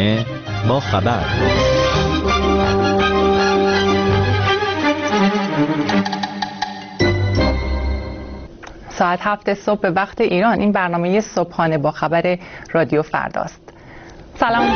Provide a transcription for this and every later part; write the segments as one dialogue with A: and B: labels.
A: صبحانه با خبر.
B: ساعت 7 صبح به وقت ایران این برنامه صبحانه با خبر رادیو فرداست. سلام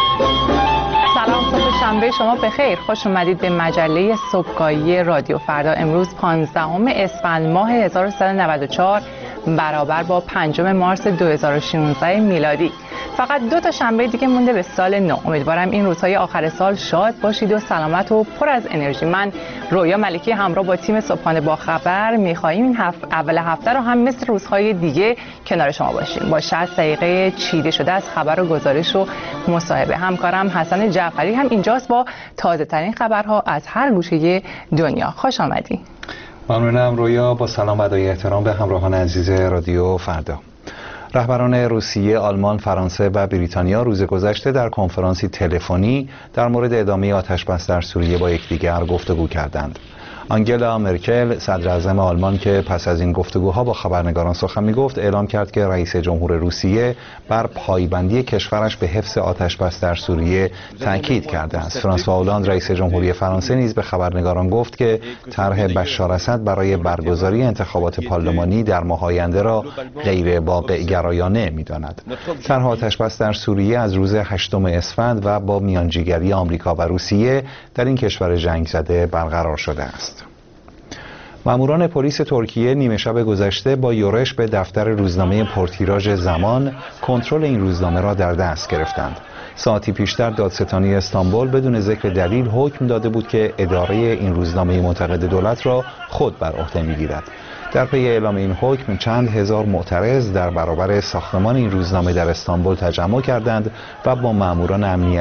B: صبح شنبه شما بخیر. خوش اومدید به مجله صبحگاهی رادیو فردا. امروز 15 اسفند ماه 1394 برابر با 5 مارس 2016 میلادی. فقط 2 شنبه دیگه مونده به سال نو. امیدوارم این روزهای آخر سال شاد باشید و سلامت و پر از انرژی. من رویا ملکی همراه با تیم صبحانه با خبر می‌خواهیم این اول هفته رو هم مثل روزهای دیگه کنار شما باشیم با 60 دقیقه چیده شده از خبر و گزارش و مصاحبه. همکارم حسن جعفری هم اینجاست با تازه ترین خبرها از هر گوشه دنیا. خوش آمدی.
C: ممنونم رویا. با سلام و ادای احترام به همراهان عزیز رادیو فردا. رهبران روسیه، آلمان، فرانسه و بریتانیا روز گذشته در کنفرانسی تلفنی در مورد ادامه آتش‌بس در سوریه با یکدیگر گفتگو کردند. آنگلا مرکل، صدر اعظم آلمان که پس از این گفتگوها با خبرنگاران سخن می‌گفت، اعلام کرد که رئیس جمهور روسیه بر پایبندی کشورش به حفظ آتش‌بس در سوریه تاکید کرده است. فرانسوا هولند، رئیس جمهوری فرانسه، نیز به خبرنگاران گفت که طرح بشار اسد برای برگزاری انتخابات پارلمانی در ماه آینده را غیر واقع‌گرایانه می‌داند. طرح آتش‌بس در سوریه از روز 8 اسفند و با میانجیگری آمریکا و روسیه در این کشور جنگ زده برقرار شده است. ماموران پلیس ترکیه نیمه شب گذشته با یورش به دفتر روزنامه پرتیراژ زمان کنترل این روزنامه را در دست گرفتند. ساعتی پیشتر دادستانی استانبول بدون ذکر دلیل حکم داده بود که اداره این روزنامه معتقد دولت را خود بر عهده می‌گیرد. در پی اعلام این حکم چند هزار معترض در برابر ساختمان این روزنامه در استانبول تجمع کردند و ماموران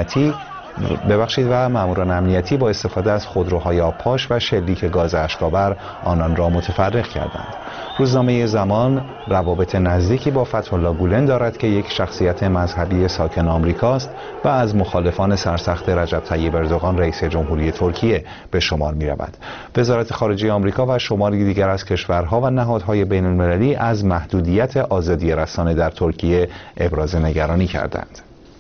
C: امنیتی با استفاده از خودروهای آبپاش و شلیک گاز اشک‌آور آنان را متفرق کردند. روزنامه زمان روابط نزدیکی با فتح‌الله گولن دارد که یک شخصیت مذهبی ساکن آمریکاست و از مخالفان سرسخت رجب طیب اردوغان رئیس جمهوری ترکیه به شمار می‌رود. وزارت خارجه آمریکا و شماری دیگر از کشورها و نهادهای بین‌المللی از محدودیت آزادی رسانه در ترکیه ابراز نگرانی کردند.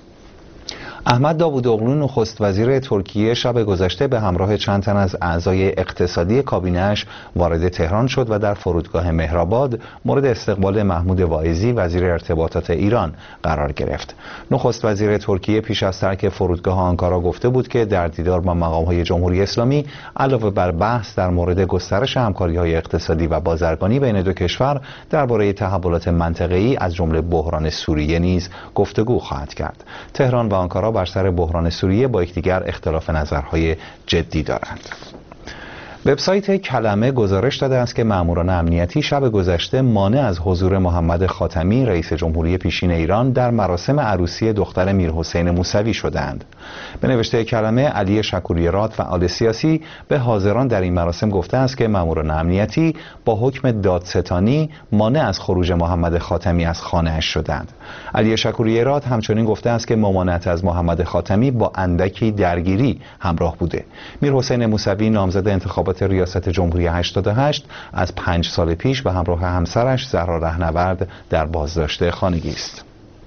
C: احمد داوودوغلو نخست وزیر ترکیه شب گذشته به همراه چند تن از اعضای اقتصادی کابینه‌اش وارد تهران شد و در فرودگاه مهرآباد مورد استقبال محمود واعظی وزیر ارتباطات ایران قرار گرفت. نخست وزیر ترکیه پیش از ترک فرودگاه آنکارا گفته بود که در دیدار با مقام‌های جمهوری اسلامی علاوه بر بحث در مورد گسترش همکاری‌های اقتصادی و بازرگانی بین دو کشور درباره تحولات منطقه‌ای از جمله بحران سوریه نیز گفتگو خواهد کرد. تهران و آنکارا بر سر بحران سوریه با یکدیگر اختلاف نظرهای جدی دارند. وبسایت کلمه گزارش داده است که ماموران امنیتی شب گذشته مانع از حضور محمد خاتمی رئیس جمهوری پیشین ایران در مراسم عروسی دختر میرحسین موسوی شدند. به نوشته کلمه، علی شکوری‌راد فعال سیاسی به حاضران در این مراسم گفته است که ماموران امنیتی با حکم دادستانی مانع از خروج محمد خاتمی از خانه‌اش شدند. علی شکوری‌راد همچنین گفته است که ممانعت از محمد خاتمی با اندکی درگیری همراه بوده. میرحسین موسوی نامزد انتخابات ریاست جمهوری 88 از 5 سال پیش به همراه همسرش زهرا رهنورد در بازداشت خانگی است.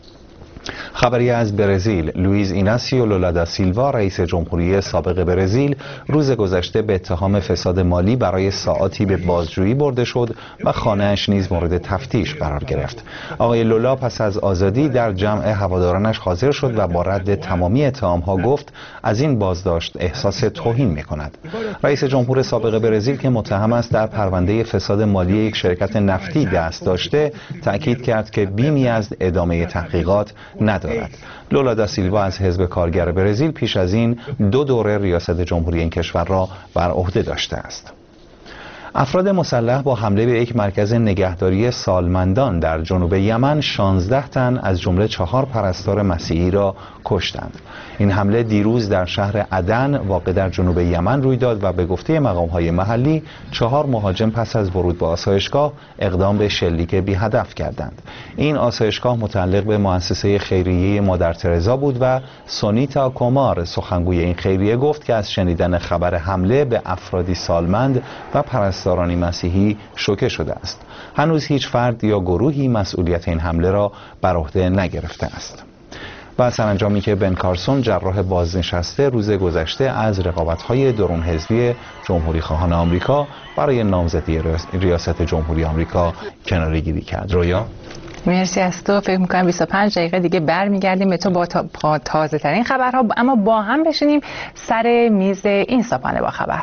C: خبری از برزیل، لوئیز ایناسیو لولا دا سیلوا رئیس جمهوری سابق برزیل روز گذشته به اتهام فساد مالی برای ساعاتی به بازجویی برده شد و خانه‌اش نیز مورد تفتیش قرار گرفت. آقای لولا پس از آزادی در جمع هوادارانش حاضر شد و با رد تمامی اتهام‌ها گفت از این بازداشت احساس توهین می‌کند. رئیس جمهور سابق برزیل که متهم است در پرونده فساد مالی یک شرکت نفتی دست داشته، تأکید کرد که بیمی از ادامه تحقیقات ندارد. لولا دا سیلوا از حزب کارگر برزیل پیش از این 2 دوره ریاست جمهوری این کشور را بر عهده داشته است. افراد مسلح با حمله به یک مرکز نگهداری سالمندان در جنوب یمن 16 تن از جمله 4 پرستار مسیحی را کشتند. این حمله دیروز در شهر عدن واقع در جنوب یمن روی داد و به گفته مقام‌های محلی 4 مهاجم پس از ورود به آسایشگاه اقدام به شلیک بی هدف کردند. این آسایشگاه متعلق به مؤسسه خیریه مادر ترزا بود و سونیتا کومار سخنگوی این خیریه گفت که از شنیدن خبر حمله به افرادی سالمند و پرستارانی مسیحی شوکه شده است. هنوز هیچ فرد یا گروهی مسئولیت این حمله را بر عهده نگرفته است. و سرانجامی که بن کارسون جراح بازنشسته روز گذشته از رقابت‌های درون حزبی جمهوری خواهان آمریکا برای نامزدی ریاست جمهوری آمریکا کناره‌گیری کرد. رویا،
B: مرسی از تو. فکر می‌کنم 25 دقیقه دیگه برمیگردیم به تو با تازه ترین خبرها، اما با هم بشینیم سر میز این صبحانه با خبر.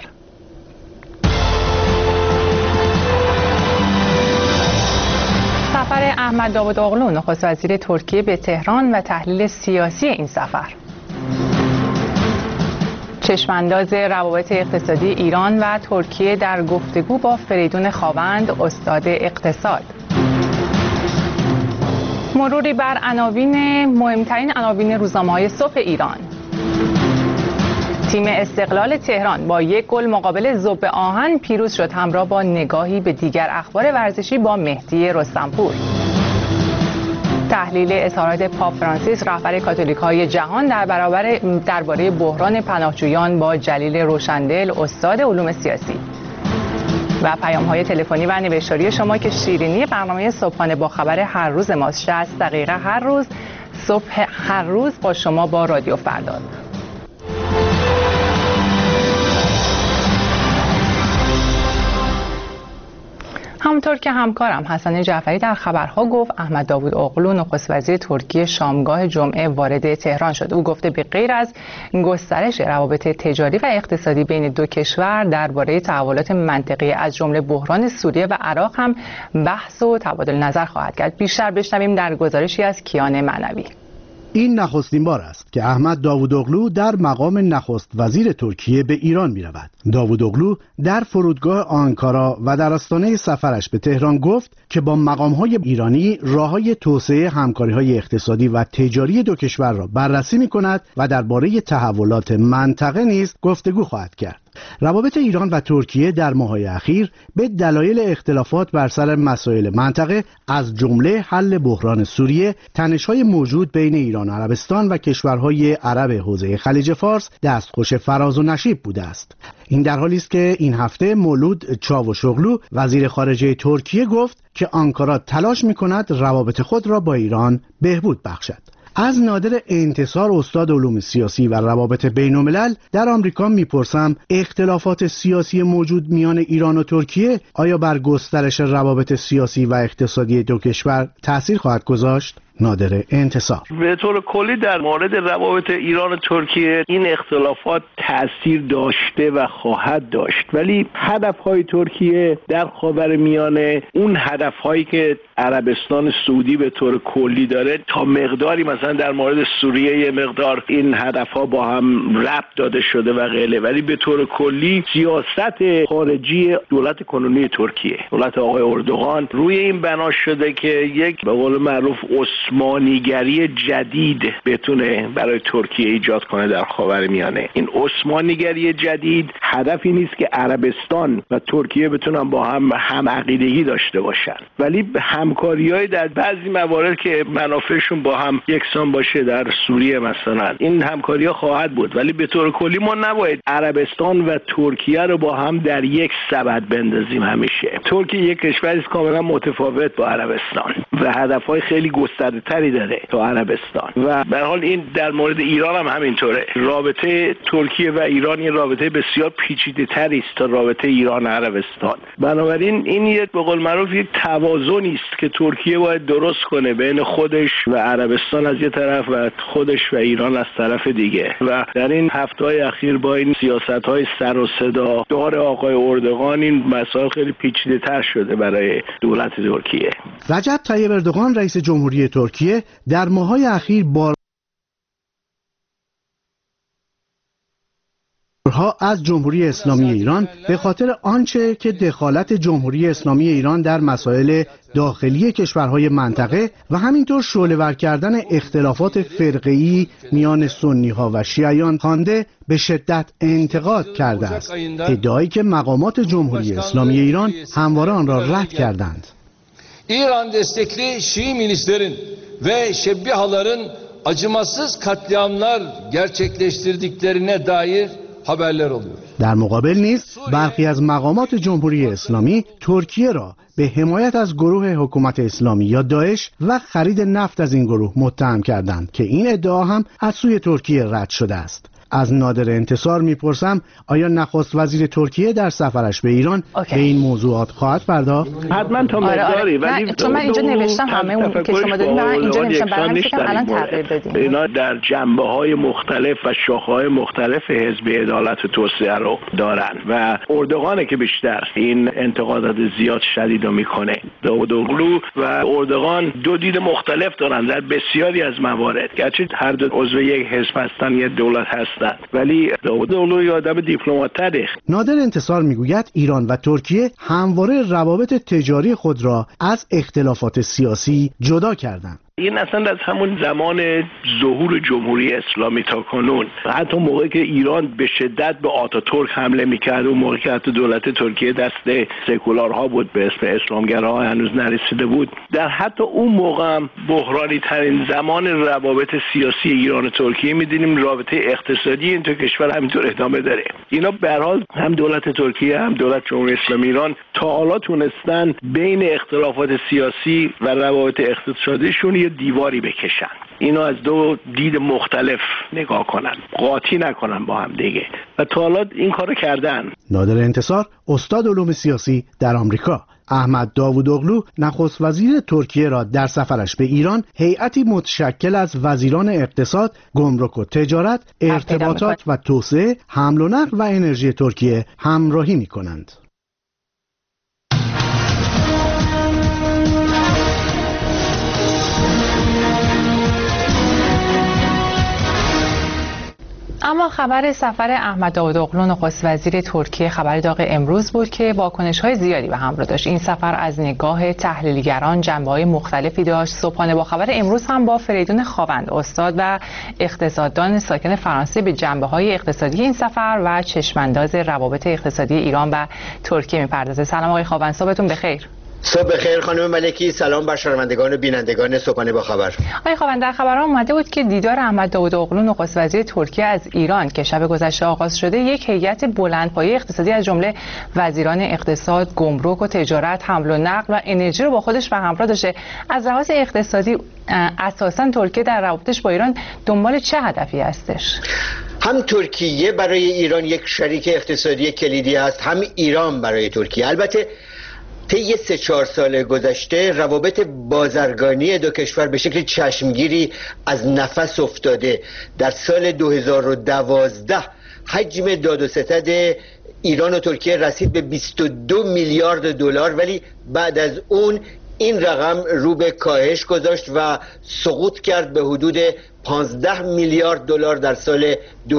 B: سفر احمد داوودوغلو نخست وزیر ترکیه به تهران و تحلیل سیاسی این سفر. چشمانداز روابط اقتصادی ایران و ترکیه در گفتگو با فریدون خاوند استاد اقتصاد. مروری بر مهمترین عناوین روزنامه‌های صبح ایران. تیم استقلال تهران با 1 گل مقابل ذوب آهن پیروز شد، همراه با نگاهی به دیگر اخبار ورزشی با مهدی رستمپور. تحلیل اظهارات پاپ فرانسیس رهبر کاتولیک‌های جهان درباره بحران پناهجویان با جلیل روشندل استاد علوم سیاسی. و پیام‌های تلفنی و نوشتاری شما که شیرینی برنامه صبحانه با خبر هر روز ماست. 60 دقیقه هر روز صبح هر روز با شما با رادیو فردا. همونطور که همکارم حسن جعفری در خبرها گفت، احمد داوودوغلو نخست وزیر ترکیه شامگاه جمعه وارد تهران شد. او گفته به غیر از گسترش روابط تجاری و اقتصادی بین دو کشور، درباره تحولات منطقی از جمله بحران سوریه و عراق هم بحث و تبادل نظر خواهد کرد. بیشتر بشنویم در گزارشی از کیان معنوی.
A: این نخستین بار است که احمد داوودوغلو در مقام نخست وزیر ترکیه به ایران می رود. داوودوغلو در فرودگاه آنکارا و در آستانه سفرش به تهران گفت که با مقام‌های ایرانی راه‌های توسعه همکاری‌های اقتصادی و تجاری دو کشور را بررسی می‌کند و درباره تحولات منطقه نیز گفتگو خواهد کرد. روابط ایران و ترکیه در ماه‌های اخیر به دلایل اختلافات بر سر مسائل منطقه از جمله حل بحران سوریه، تنش‌های موجود بین ایران و عربستان و کشورهای عرب حوزه خلیج فارس دستخوش فراز و نشیب بوده است. این در حالی است که این هفته مولود چاوشوغلو وزیر خارجه ترکیه گفت که آنکارا تلاش می‌کند روابط خود را با ایران بهبود بخشد. از نادر انتصار استاد علوم سیاسی و روابط بین‌الملل در آمریکا میپرسم اختلافات سیاسی موجود میان ایران و ترکیه آیا بر گسترش روابط سیاسی و اقتصادی دو کشور تأثیر خواهد گذاشت؟ نادر انتصار:
D: به طور کلی در مورد روابط ایران و ترکیه این اختلافات تأثیر داشته و خواهد داشت، ولی هدف‌های ترکیه در خاورمیانه، اون هدف‌هایی که عربستان سعودی به طور کلی داره، تا مقداری مثلا در مورد سوریه یه مقدار این هدف‌ها با هم ربط داده شده و غیره، ولی به طور کلی سیاست خارجی دولت کنونی ترکیه، دولت آقای اردوغان، روی این بنا شده که یک به قول معروف عثمانیگری جدید بتونه برای ترکیه ایجاد کنه در خاورمیانه. این عثمانیگری جدید هدفی نیست که عربستان و ترکیه بتونن با هم عقیدگی داشته باشن، ولی همکاری‌های در بعضی موارد که منافعشون با هم یکسان باشه، در سوریه مثلا، این همکاری‌ها خواهد بود، ولی به طور کلی ما نباید عربستان و ترکیه رو با هم در یک سبد بندازیم. همیشه ترکیه یک کشوری است کاملا متفاوت با عربستان و هدف‌های خیلی گسترده‌تری داره تا عربستان، و به هر حال این در مورد ایران هم همینطوره. رابطه ترکیه و ایران یه رابطه بسیار پیچیده‌تری است تا رابطه ایران و عربستان. بنابراین این یک به قول معروف یک توازنی است که ترکیه باید درست کنه بین خودش و عربستان از یه طرف و خودش و ایران از طرف دیگه، و در این هفته‌های اخیر با این سیاست‌های سر و صدا دار آقای اردوغان این مسائل خیلی پیچیده‌تر شده برای دولت ترکیه.
A: رجب طیب اردوغان رئیس جمهوری ترکیه در ماه‌های اخیر از جمهوری اسلامی ایران به خاطر آنچه که دخالت جمهوری اسلامی ایران در مسائل داخلی کشورهای منطقه و همینطور شعله‌ور کردن اختلافات فرقه‌ای میان سنی‌ها و شیعیان خوانده به شدت انتقاد کرده است، ادعایی که مقامات جمهوری اسلامی ایران همواره آن را رد کردند.
E: İran destekli Şii milislerin ve şebbihaların acımasız katliamlar gerçekleştirdiklerine dair haberler alıyoruz.
A: در مقابل نیز برخی از مقامات جمهوری اسلامی ترکیه را به حمایت از گروه حکومت اسلامی یا داعش و خرید نفت از این گروه متهم کردند که این ادعا هم از سوی ترکیه رد شده است. از نادر انتصار میپرسم آیا نخست وزیر ترکیه در سفرش به ایران به این موضوعات خواهد پرداخت؟
D: حتما تا مقداری، ولی
B: چون من اینجا نوشتم همه اون که شما دادین من اینجا نوشتم برای همین فکرم الان تغییر بدیم.
D: اینا در جنبه‌های مختلف و شاخه‌های مختلف حزب عدالت و توسعه رو دارن و اردوغانه که بیشتر این انتقادات زیاد شدید رو میکنه. داوودوغلو و اردوغان دو دید مختلف دارن در بسیاری از موارد، گرچه هر دو عضو یک حزب هستن، یک دولت هستن، ولی داوودوغلو یه آدم دیپلمات‌تره.
A: نادر انتصار میگوید ایران و ترکیه همواره روابط تجاری خود را از اختلافات سیاسی جدا کردند.
D: این اصلا از همون زمان ظهور جمهوری اسلامی تا کنون، حتی موقعی که ایران به شدت به آتاتورک حمله میکرد، اون موقعی که حتی دولت ترکیه دست سکولارها بود، به اسم اسلامگراها هنوز نرسیده بود، در حتی اون موقع هم بحرانی ترین زمان روابط سیاسی ایران و ترکیه میدونیم رابطه اقتصادی این دو کشور همینطور ادامه داره. اینا به هر حال هم دولت ترکیه هم دولت جمهوری اسلامی ایران تا حالا تونستن بین اختلافات سیاسی و روابط اقتصادیشون دیواری بکشن، اینو از دو دید مختلف نگاه کنن، قاطی نکنن با هم دیگه و تا حالا این کارو کردن.
A: نادر انتصار استاد علوم سیاسی در آمریکا. احمد داوودوغلو نخست وزیر ترکیه را در سفرش به ایران هیئتی متشکل از وزیران اقتصاد، گمرک و تجارت، ارتباطات و توسعه، حمل و نقل و انرژی ترکیه همراهی می‌کنند.
B: اما خبر سفر احمد داوودوغلو نخست وزیر ترکیه خبر داغ امروز بود که واکنش‌های زیادی به همراه داشت. این سفر از نگاه تحلیلگران جنبه‌های مختلفی داشت. صبحانه با خبر امروز هم با فریدون خاوند استاد و اقتصاددان ساکن فرانسه به جنبه‌های اقتصادی این سفر و چشم‌انداز روابط اقتصادی ایران و ترکیه می‌پردازه. سلام آقای خاوند، صبحتون بخیر.
F: صبح بخیر خانم ملکی، سلام بر شنوندگان و بینندگان صبحانه با خبر.
B: آقای خاوند، در خبرها اومده بود که دیدار احمد داوودوغلو نخست وزیر ترکیه از ایران که شب گذشته آغاز شده، یک هیئت بلندپایه اقتصادی از جمله وزیران اقتصاد، گمرک و تجارت، حمل و نقل و انرژی رو با خودش به همراه داشته. از لحاظ اقتصادی اساساً ترکیه در روابطش با ایران دنبال چه هدفی هستش؟
F: هم ترکیه برای ایران یک شریک اقتصادی کلیدی است، هم ایران برای ترکیه. البته طی 3-4 سال گذشته روابط بازرگانی دو کشور به شکل چشمگیری از نفس افتاده. در سال 2012 حجم داد و ستد ایران و ترکیه رسید به 22 میلیارد دلار، ولی بعد از اون این رقم رو به کاهش گذاشت و سقوط کرد به حدود 15 میلیارد دلار در سال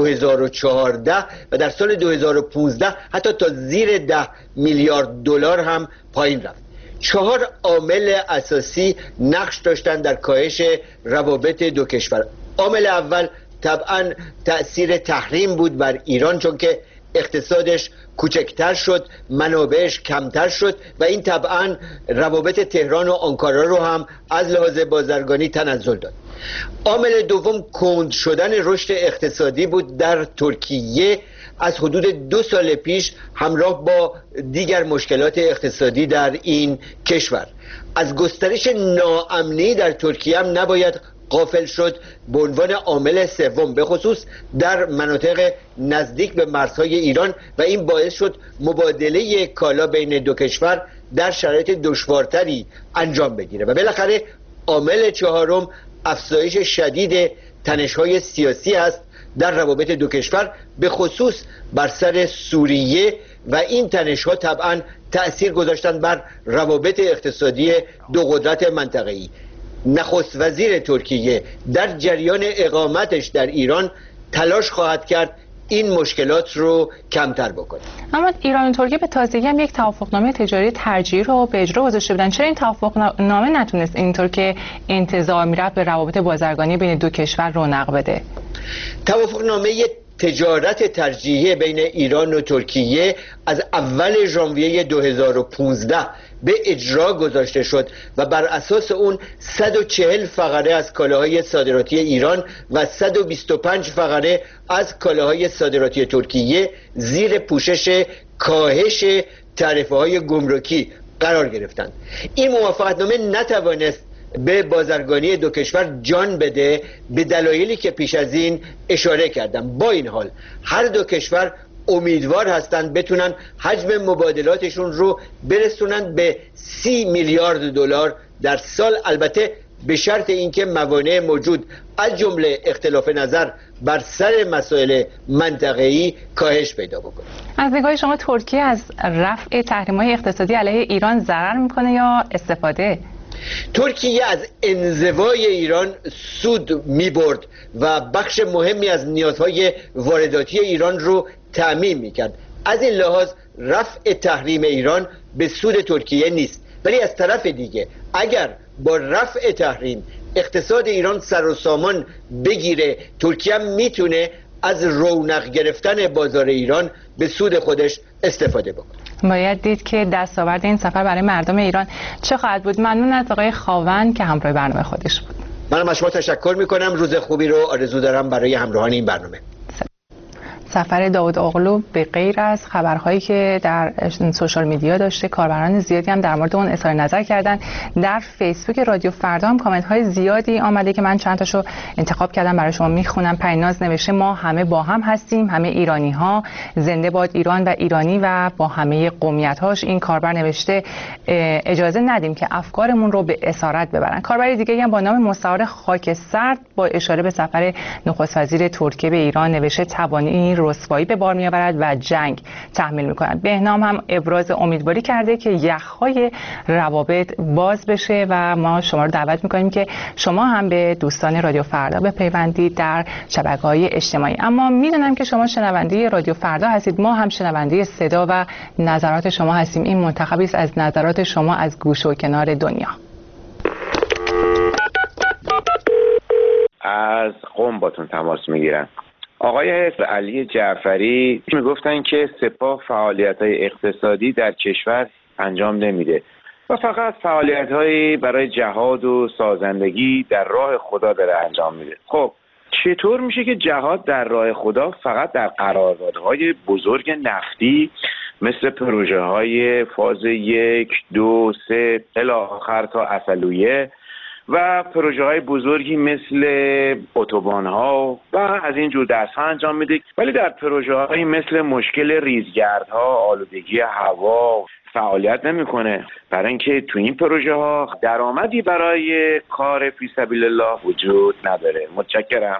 F: 2014 و در سال 2015 حتی تا زیر 10 میلیارد دلار هم پایین رفت. 4 عامل اساسی نقش داشتند در کاهش روابط دو کشور. عامل اول طبعا تأثیر تحریم بود بر ایران، چون که اقتصادش کوچکتر شد، منابعش کمتر شد و این طبعا روابط تهران و آنکارا رو هم از لحاظ بازرگانی تنزل داد. عامل دوم کند شدن رشد اقتصادی بود در ترکیه از حدود 2 سال پیش همراه با دیگر مشکلات اقتصادی در این کشور. از گسترش ناامنی در ترکیه هم نباید غافل شد به عنوان عامل سوم، به خصوص در مناطق نزدیک به مرزهای ایران، و این باعث شد مبادله کالا بین دو کشور در شرایط دشوارتری انجام بگیره. و بالاخره عامل چهارم افزایش شدید تنش‌های سیاسی است در روابط دو کشور، به خصوص بر سر سوریه، و این تنش‌ها طبعا تأثیر گذاشتن بر روابط اقتصادی دو قدرت منطقه‌ای. نخست وزیر ترکیه در جریان اقامتش در ایران تلاش خواهد کرد این مشکلات رو کمتر بکنه.
B: اما ایران و ترکیه به تازگی هم یک توافقنامه تجاری ترجیحی رو به اجرا گذاشته بودن. چرا این توافقنامه نتونست اینطور که انتظار میرفت به روابط بازرگانی بین دو کشور رونق بده؟
F: توافقنامه تجارت ترجیحی بین ایران و ترکیه از اول ژانویه 2015 به اجرا گذاشته شد و بر اساس اون 140 فقره از کالاهای صادراتی ایران و 125 فقره از کالاهای صادراتی ترکیه زیر پوشش کاهش تعرفه‌های گمرکی قرار گرفتند. این موافقتنامه نتوانست به بازرگانی دو کشور جان بده به دلایلی که پیش از این اشاره کردم. با این حال هر دو کشور امیدوار هستند بتونن حجم مبادلاتشون رو برسونن به 30 میلیارد دلار در سال، البته به شرط اینکه موانع موجود از جمله اختلاف نظر بر سر مسائل منطقه‌ای کاهش پیدا بکنه.
B: از نگاه شما ترکیه از رفع تحریم‌های اقتصادی علیه ایران ضرر میکنه یا استفاده؟
F: ترکیه از انزوای ایران سود می‌برد و بخش مهمی از نیازهای وارداتی ایران رو تأمین می‌کرد. از این لحاظ رفع تحریم ایران به سود ترکیه نیست، ولی از طرف دیگه اگر با رفع تحریم اقتصاد ایران سر و سامان بگیره، ترکیه میتونه از رونق گرفتن بازار ایران به سود خودش استفاده بکنه.
B: باید دید که دستاورد این سفر برای مردم ایران چه خواهد بود. ممنون از آقای خاون که همراه برنامه خودش بود.
F: منم از شما تشکر میکنم. روز خوبی رو آرزو دارم برای همراهان این برنامه.
B: سفر داوود اغلو به غیر از خبرهایی که در سوشال میدیا داشته، کاربران زیادی هم در مورد اون اظهار نظر کردن. در فیسبوک رادیو فردا هم کامنت های زیادی آمده که من چند تاشو انتخاب کردم برای شما میخونم. پریناز نوشته ما همه با هم هستیم، همه ایرانی ها، زنده باد ایران و ایرانی و با همه قومیت هاش. این کاربر نوشته اجازه ندیم که افکارمون رو به اسارت ببرن. کاربر دیگه هم با نام مستعار خاک سرد با اشاره به سفر نخست وزیر ترکیه به ایران نوشته توانی رسوایی به بار میآورد و جنگ تحمیل می‌کند. بهنام هم ابراز امیدواری کرده که یخ‌های روابط باز بشه و ما شما رو دعوت می‌کنیم که شما هم به دوستان رادیو فردا بپیوندید در شبکه‌های اجتماعی. اما میدونم که شما شنونده رادیو فردا هستید، ما هم شنونده صدا و نظرات شما هستیم. این منتخبی است از نظرات شما از گوشه و کنار دنیا.
G: از قم باتون تماس میگیرم. آقای علی جعفری میگفتن که سپاه فعالیت‌های اقتصادی در کشور انجام نمیده و فقط فعالیت‌هایی برای جهاد و سازندگی در راه خدا داره انجام میده. خب چطور میشه که جهاد در راه خدا فقط در قراردادهای بزرگ نفتی مثل پروژه‌های فاز 1، 2، 3 الی آخر تا اصلویه و پروژه‌های بزرگی مثل اتوبان‌ها و از این جور دست‌ها انجام میده، ولی در پروژه‌هایی مثل مشکل ریزگردها، آلودگی هوا فعالیت نمی‌کنه، برای اینکه تو این پروژه‌ها درآمدی برای کار فی سبیل الله وجود نداره. متشکرم.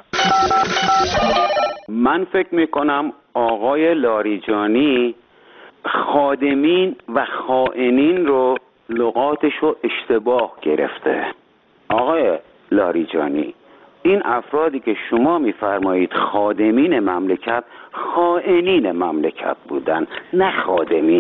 H: من فکر می‌کنم آقای لاریجانی خادمین و خائنین رو لغاتش رو اشتباه گرفته. آقای لاریجانی، این افرادی که شما میفرمایید خادمین مملکت، خائنین مملکت بودن، نه خادمین.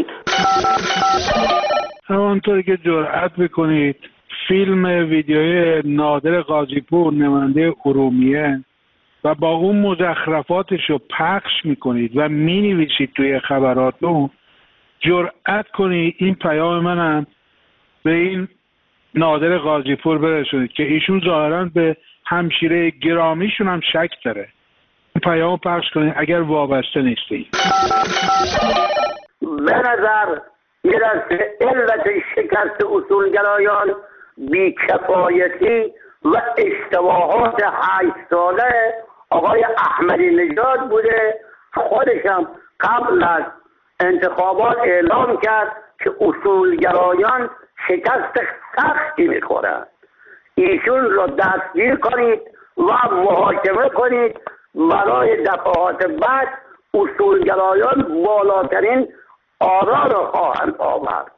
I: همانطوری که جرأت بکنید فیلم ویدیوی نادر قاضی‌پور نماینده ارومیه و با اون مزخرفاتش رو پخش میکنید و مینویسید توی خبراتون، جرأت کنید این پیام منم به این نادر قاضی‌پور برسونید که ایشون ظاهراً به همشیره گرامیشون هم شک داره. این پیامو پخش کنید اگر وابسته نیستید.
J: به نظر میرسه علت شکست اصولگرایان بی‌کفایتی و اشتباهات 8 ساله آقای احمدی نژاد بوده. خودشم قبل از انتخابات اعلام کرد که اصولگرایان شکست سختی میخورند. ایشون رو دستگیر کنید و محاکمه کنید. برای دفعات بعد اصولگرایان بالاترین آرا رو خواهند آورد.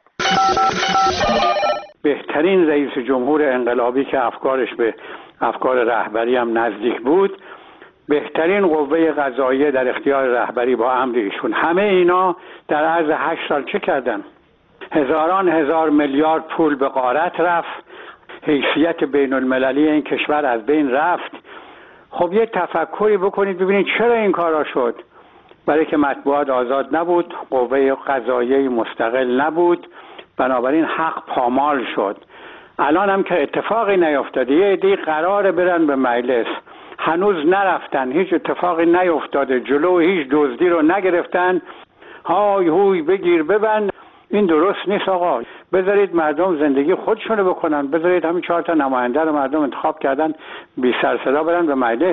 K: بهترین رئیس جمهور انقلابی که افکارش به افکار رهبری هم نزدیک بود، بهترین قوه قضاییه در اختیار رهبری با امر ایشون، همه اینا در عرض 8 سال چه کردن؟ هزاران هزار میلیارد پول به غارت رفت، حیثیت بین المللی این کشور از بین رفت. خب یه تفکری بکنید ببینید چرا این کارا شد. برای که مطبوعات آزاد نبود، قوه قضاییه مستقل نبود، بنابراین حق پامال شد. الان هم که اتفاقی نیفتاده، یه عده‌ای قراره برن به مجلس، هنوز نرفتن، هیچ اتفاقی نیفتاده، جلو هیچ دزدی رو نگرفتن، های هوی بگیر ببند. این درست نیست آقا. بذارید مردم زندگی خودشونو بکنن، بذارید همین 4 تا نماینده رو مردم انتخاب کردن بی سر صدا برن به مجلس.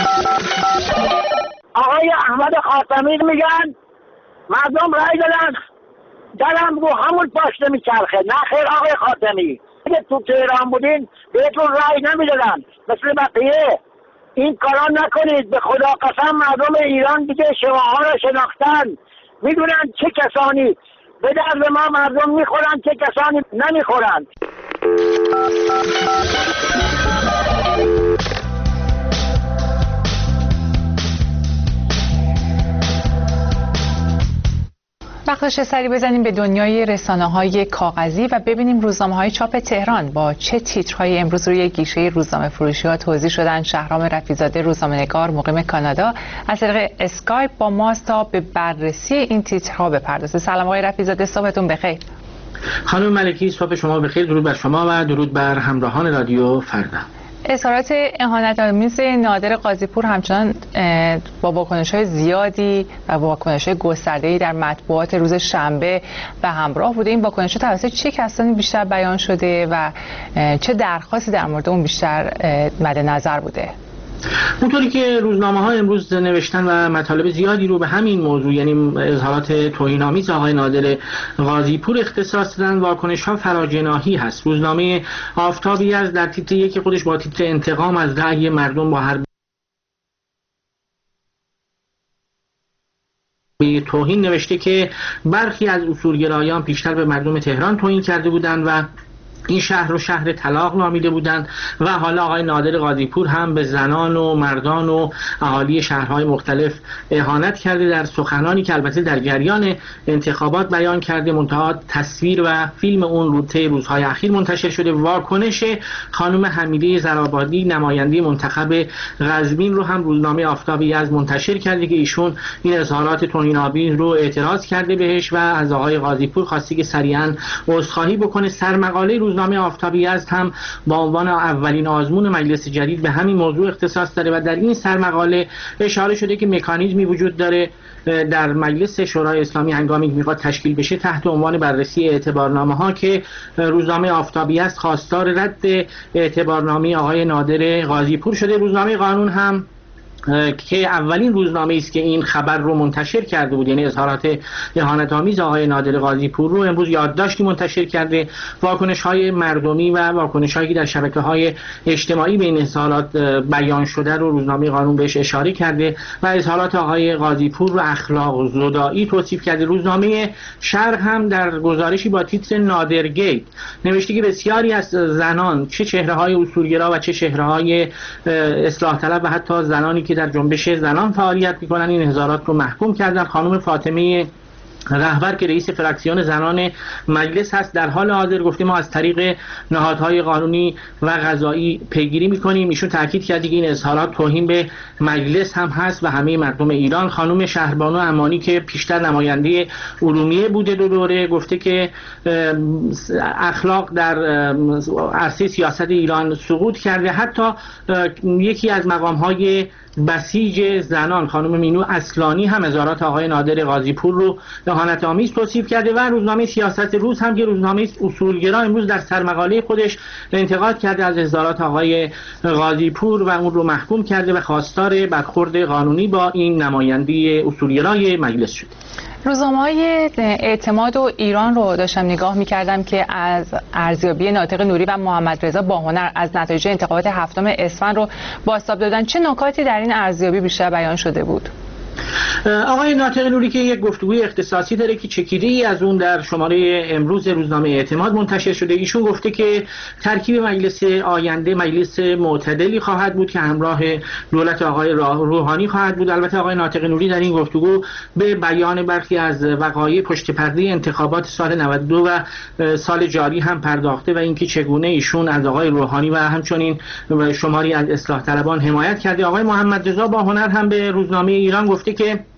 J: آقای احمد خاتمی میگن مردم رای دادن، درم رو همون پاشنه میچرخه. نه خیر آقای خاتمی، اگه تو تهران بودین بهتون رای نمیدادن مثل بقیه. این کارا نکنید، به خدا قسم مردم ایران دیگه شماها رو شناختن، میدونن چه کسانی به درد ما مردم میخورن، چه کسانی نمیخورن.
B: وقتش سری بزنیم به دنیای رسانه‌های کاغذی و ببینیم روزنامه‌های چاپ تهران با چه تیترهایی امروز روی گیشه روزنامه فروشی‌ها توزیع شدن. شهرام رفیع‌زاده روزنامه‌نگار مقیم کانادا از طریق اسکایپ با ماست تا به بررسی این تیترها بپردازه. سلام آقای رفیع‌زاده، صبحتون بخیر.
L: خانم ملکی، صبح شما بخیر. درود بر شما و درود بر همراهان رادیو فردا.
B: اظهارات اهانت‌آمیز نادر قاضی‌پور همچنان با واکنش‌های زیادی و واکنش‌های گسترده‌ای در مطبوعات روز شنبه و همراه بوده. این واکنش‌ها توسط چه کسانی بیشتر بیان شده و چه درخواستی در مورد اون بیشتر مد نظر بوده؟
L: اونطوری که روزنامه‌ها امروز نوشتن و مطالب زیادی رو به همین موضوع، یعنی اظهارات توهین‌آمیز آقای نادر قاضی‌پور اختصاص دادن، واکنش‌ها فراجناحی هست. روزنامه آفتابی از در تیتر یک خودش با تیتر انتقام از رأی مردم با هر به توهین نوشته که برخی از اصولگرایان پیشتر به مردم تهران توهین کرده بودند و این شهر رو شهر طلاق نامیده بودند و حالا آقای نادر قاضی‌پور هم به زنان و مردان و اهالی شهرهای مختلف اهانت کرده در سخنانی که البته در جریان انتخابات بیان کرده، منتها تصویر و فیلم اون رو طی روزهای اخیر منتشر شده. واکنش خانم حمیده زرآبادی نماینده منتخب قزوین رو هم روزنامه آفتابی از منتشر کرده که ایشون این اظهارات توهین‌آمیز رو اعتراض کرده بهش و از آقای قاضی‌پور خواسته که سریعاً عذرخواهی بکنه. سرمقاله روزنامه آفتابی از هم با عنوان اولین آزمون مجلس جدید به همین موضوع اختصاص داره و در این سرمقاله اشاره شده که مکانیزمی وجود داره در مجلس شورای اسلامی هنگامی که میخواد تشکیل بشه تحت عنوان بررسی اعتبارنامه‌ها که روزنامه آفتابی است خواستار رد اعتبارنامه آقای نادر قاضی‌پور شده. روزنامه قانون هم که اولین روزنامه است که این خبر رو منتشر کرده بود، یعنی اظهارات اهانت‌آمیز آقای نادر قاضی‌پور رو، امروز یادداشتی منتشر کرده. واکنش‌های مردمی و واکنش‌هایی که در شبکه‌های اجتماعی به این اظهارات بیان شده رو روزنامه قانون بهش اشاره کرده و اظهارات آقای قاضی‌پور رو اخلاق زدایی توصیف کرده. روزنامه شرق هم در گزارشی با تیتر نادرگیت نوشته که بسیاری از زنان، چه چهره‌های اصولگرا و چه چهره‌های اصلاح طلب و حتی زنانی که در جنبش زنان فعالیت میکنن، این اظهارات رو محکوم کردن. خانم فاطمه رهبر که رئیس فراکسیون زنان مجلس هست در حال حاضر گفته ما از طریق نهادهای قانونی و قضایی پیگیری میکنیم. ایشون تاکید کرده که این اظهارات توهین به مجلس هم هست و همه مردم ایران. خانم شهربانو امانی که پیشتر نماینده ارومیه بوده دو دوره گفته که اخلاق در عرصه سیاست ایران سقوط کرده. حتی یکی از مقامهای بسیج زنان خانم مینو اصلانی هم اظهارات آقای نادر قاضی‌پور رو اهانت‌آمیز توصیف کرده و روزنامه سیاست روز هم که روزنامه اصولگرا امروز در سرمقاله خودش انتقاد کرده از اظهارات آقای قاضی‌پور و اون رو محکوم کرده و خواستار برخورد قانونی با این نماینده اصولگرای مجلس شد.
B: روزنامه‌های اعتماد و ایران رو داشتم نگاه می‌کردم که از ارزیابی ناطق نوری و محمد رضا باهنر از نتایج انتخابات 7 اسفند رو بازتاب دادن. چه نکاتی در این ارزیابی بیشتر بیان شده بود؟
L: آقای ناطق نوری که یک گفتگوی اختصاصی داره که چکیده‌ای از اون در شماره امروز روزنامه اعتماد منتشر شده، ایشون گفته که ترکیب مجلس آینده مجلس معتدلی خواهد بود که همراه دولت آقای روحانی خواهد بود. البته آقای ناطق نوری در این گفتگو به بیان برخی از وقایع پشت پرده انتخابات سال 92 و سال جاری هم پرداخته و اینکه چگونه ایشون از آقای روحانی و همچنین شماری از اصلاح طلبان حمایت کرده. آقای محمد رضا باهنر هم به روزنامه ایران گفته که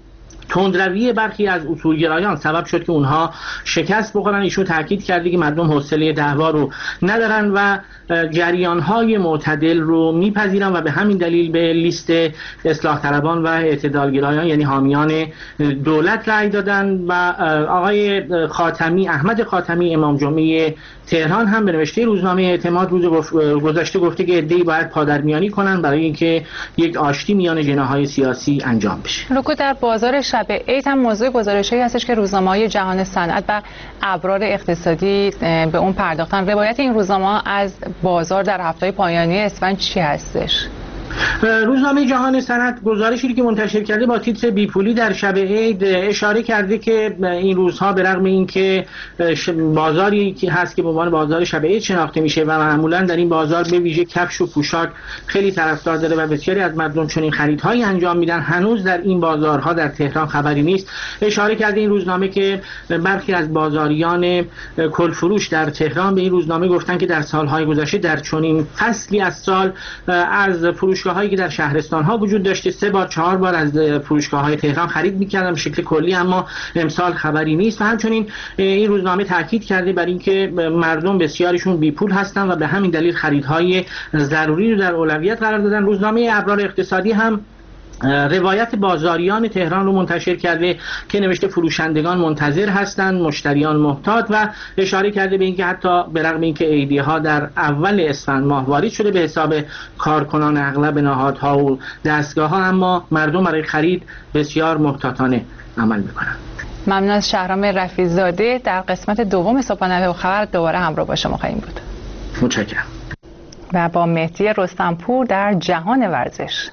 L: تندروی برخی از اصولگرایان سبب شد که اونها شکست بخورن. ایشون تاکید کرده که مردم حوصله دعوا رو ندارن و جریان‌های معتدل رو میپذیرن و به همین دلیل به لیست اصلاح طلبان و اعتدالگرایان یعنی حامیان دولت رأی دادن. و آقای خاتمی، احمد خاتمی، امام جمعه تهران هم به نوشته روزنامه اعتماد روز گذشته گفته که عده‌ای باید پادرمیانی کنن برای اینکه یک آشتی میان جناح‌های سیاسی انجام بشه.
B: لوکو، در بازار شب عید هم موضوع گزارشی هستش که روزنامه‌های جهان صنعت و ابرار اقتصادی به اون پرداختن. روایت این روزنامه از بازار در هفته‌های پایانی اسفند چی هستش؟
L: روزنامه جهان صنعت گزارشی که منتشر کرده با تیتر بیپولی در شب عید اشاره کرده که این روزها به رغم اینکه بازاری که هست که به عنوان بازار شب عید شناخته میشه و معمولا در این بازار به ویژه کفش و پوشاک خیلی طرفدار داره و بسیاری از مردم چنین خریدهایی انجام میدن، هنوز در این بازارها در تهران خبری نیست. اشاره کرده این روزنامه که برخی از بازاریان کلفروش در تهران به این روزنامه گفتن که در سالهای گذشته در چنین فصلی از سال از فروشگاهایی که در شهرستان‌ها وجود داشته 3 بار 4 بار از فروشگاه‌های تهران خرید می‌کردن به شکل کلی، اما امسال خبری نیست. و همچنین این روزنامه تاکید کرده بر اینکه مردم بسیاریشون بی پول هستن و به همین دلیل خریدهای ضروری رو در اولویت قرار دادن. روزنامه ابرار اقتصادی هم روایت بازاریان تهران رو منتشر کرده که نوشته فروشندگان منتظر هستند، مشتریان محتاط، و اشاره کرده به اینکه حتی به رغم اینکه عیدی‌ها در اول اسفند ماه وارد شده به حساب کارکنان اغلب نهادها و دستگاه‌ها، اما مردم برای خرید بسیار محتاطانه عمل می‌کنند.
B: ممنون از شهرام رفیع‌زاده. در قسمت دوم صبحانه خبر دوباره همراه با شما خواهیم بود.
L: متشکرم.
B: و با مهدی رستمپور در جهان ورزش.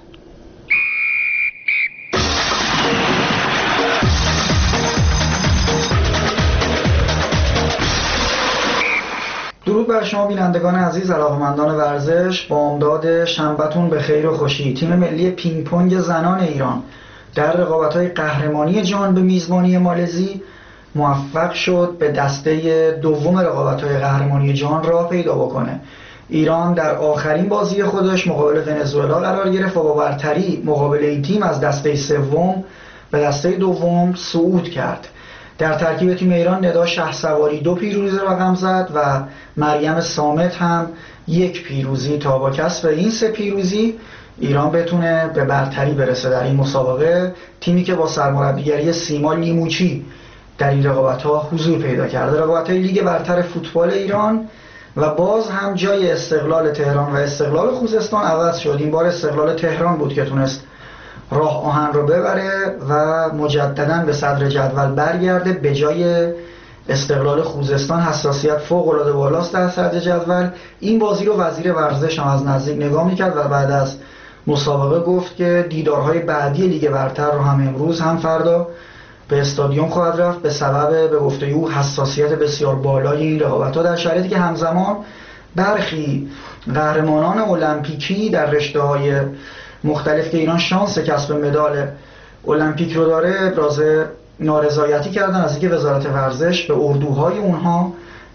M: درود بر شما بینندگان عزیز، علاقه‌مندان ورزش. بامداد شنبه‌تون به خیر و خوشی. تیم ملی پینگ پونگ زنان ایران در رقابت‌های قهرمانی جهان به میزبانی مالزی موفق شد به دسته دوم رقابت‌های قهرمانی جهان راه پیدا بکنه. ایران در آخرین بازی خودش مقابل ونزوئلا قرار گرفت و با برتری مقابل این تیم از دسته سوم به دسته دوم صعود کرد. در ترکیب تیم ایران ندا شهسواری 2 پیروزی رقم زد و مریم صامت هم 1 پیروزی تا با کسب این 3 پیروزی ایران بتونه به برتری برسه در این مسابقه. تیمی که با سرمربیگری سیما لیموچی در این رقابت‌ها حضور پیدا کرده. رقابت‌های لیگ برتر فوتبال ایران و باز هم جای استقلال تهران و استقلال خوزستان عوض شد. این بار استقلال تهران بود که تونست راه آهن رو ببره و مجددا به صدر جدول برگرده. به جای استقلال خوزستان حساسیت فوق‌العاده بالاست در صدر جدول. این بازی رو وزیر ورزش هم از نزدیک نگاه میکرد و بعد از مسابقه گفت که دیدارهای بعدی لیگ برتر رو هم امروز هم فردا به استادیوم خواهد رفت به سبب به گفته او حساسیت بسیار بالای این رقابت‌ها، در شرایطی که همزمان برخی قهرمانان المپیکی در رشته‌های مختلف که ایران شانس کسب مدال المپیک رو داره ابراز نارضایتی کردن از اینکه وزارت ورزش به اردوهای اونها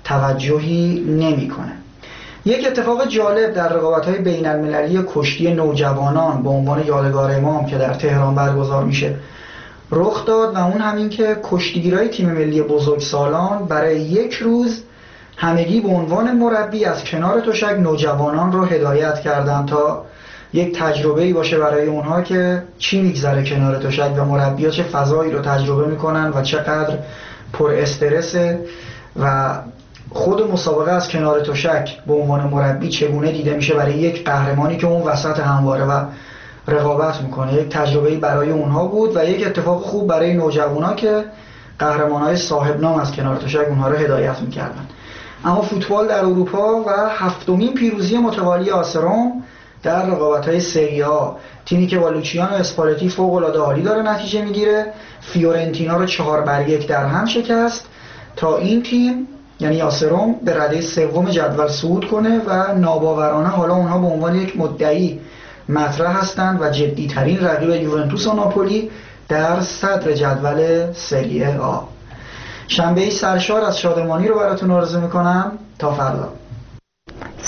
M: توجهی نمی‌کنه. یک اتفاق جالب در رقابت‌های بین‌المللی کشتی نوجوانان به عنوان یادگار امام که در تهران برگزار میشه رخ داد و اون همین که کشتیگیرای تیم ملی بزرگسالان برای 1 روز همگی به عنوان مربی از کنار تشک نوجوانان رو هدایت کردن تا یک تجربه‌ای باشه برای اونها که چی میگذره کنار تشک و مربی‌ها چه فضایی رو تجربه میکنن و چقدر پر استرسه و خود مسابقه از کنار تشک به عنوان مربی چگونه دیده میشه برای یک قهرمانی که اون وسط همواره و رقابت میکنه. یک تجربه‌ای برای اونها بود و یک اتفاق خوب برای نوجوانا که قهرمانای صاحب نام از کنار تشک اونها رو هدایت میکردن. اما فوتبال در اروپا و 7مین پیروزی متوالی آسروم در رقابت‌های سری آ، تیمی که با لوچیانو اسپالتی فوق‌العاده عالی داره نتیجه میگیره، فیورنتینا رو 4-1 در هم شکست تا این تیم یعنی آسروم به رده سوم جدول صعود کنه و ناباورانه حالا اونها به عنوان یک مدعی مطرح هستند و جدی‌ترین رقیب یوونتوس و ناپولی در صدر جدول سری آ. شنبه‌ای سرشار از شادمانی رو براتون آرزو میکنم. تا فردا.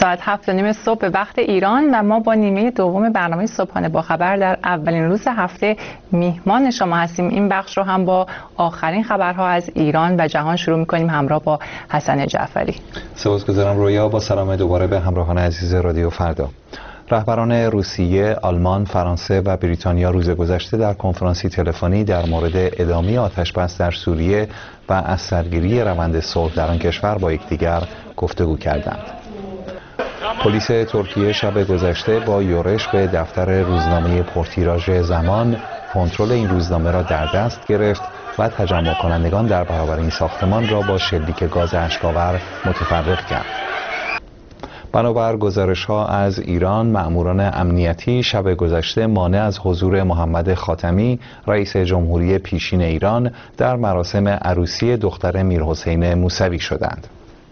B: ساعت 7:30 صبح به وقت ایران و ما با نیمه دوم برنامه صبحانه با خبر در اولین روز هفته میهمان شما هستیم. این بخش رو هم با آخرین خبرها از ایران و جهان شروع می‌کنیم همراه با حسن جعفری.
C: سپاسگزارم رویا. با سلام دوباره به همراهان عزیز رادیو فردا. رهبران روسیه، آلمان، فرانسه و بریتانیا روز گذشته در کنفرانسی تلفنی در مورد ادامه آتش‌بس در سوریه و از سرگیری روند صلح در آن کشور با یکدیگر گفتگو کردند. پلیس ترکیه شب گذشته با یورش به دفتر روزنامه پرتیراژ زمان کنترل این روزنامه را در دست گرفت و تجمع کنندگان در برابر این ساختمان را با شلیک گاز اشک‌آور متفرق کرد. بنابر گزارش‌ها از ایران، مأموران امنیتی شب گذشته مانع از حضور محمد خاتمی، رئیس جمهوری پیشین ایران، در مراسم عروسی دختر میرحسین موسوی شدند.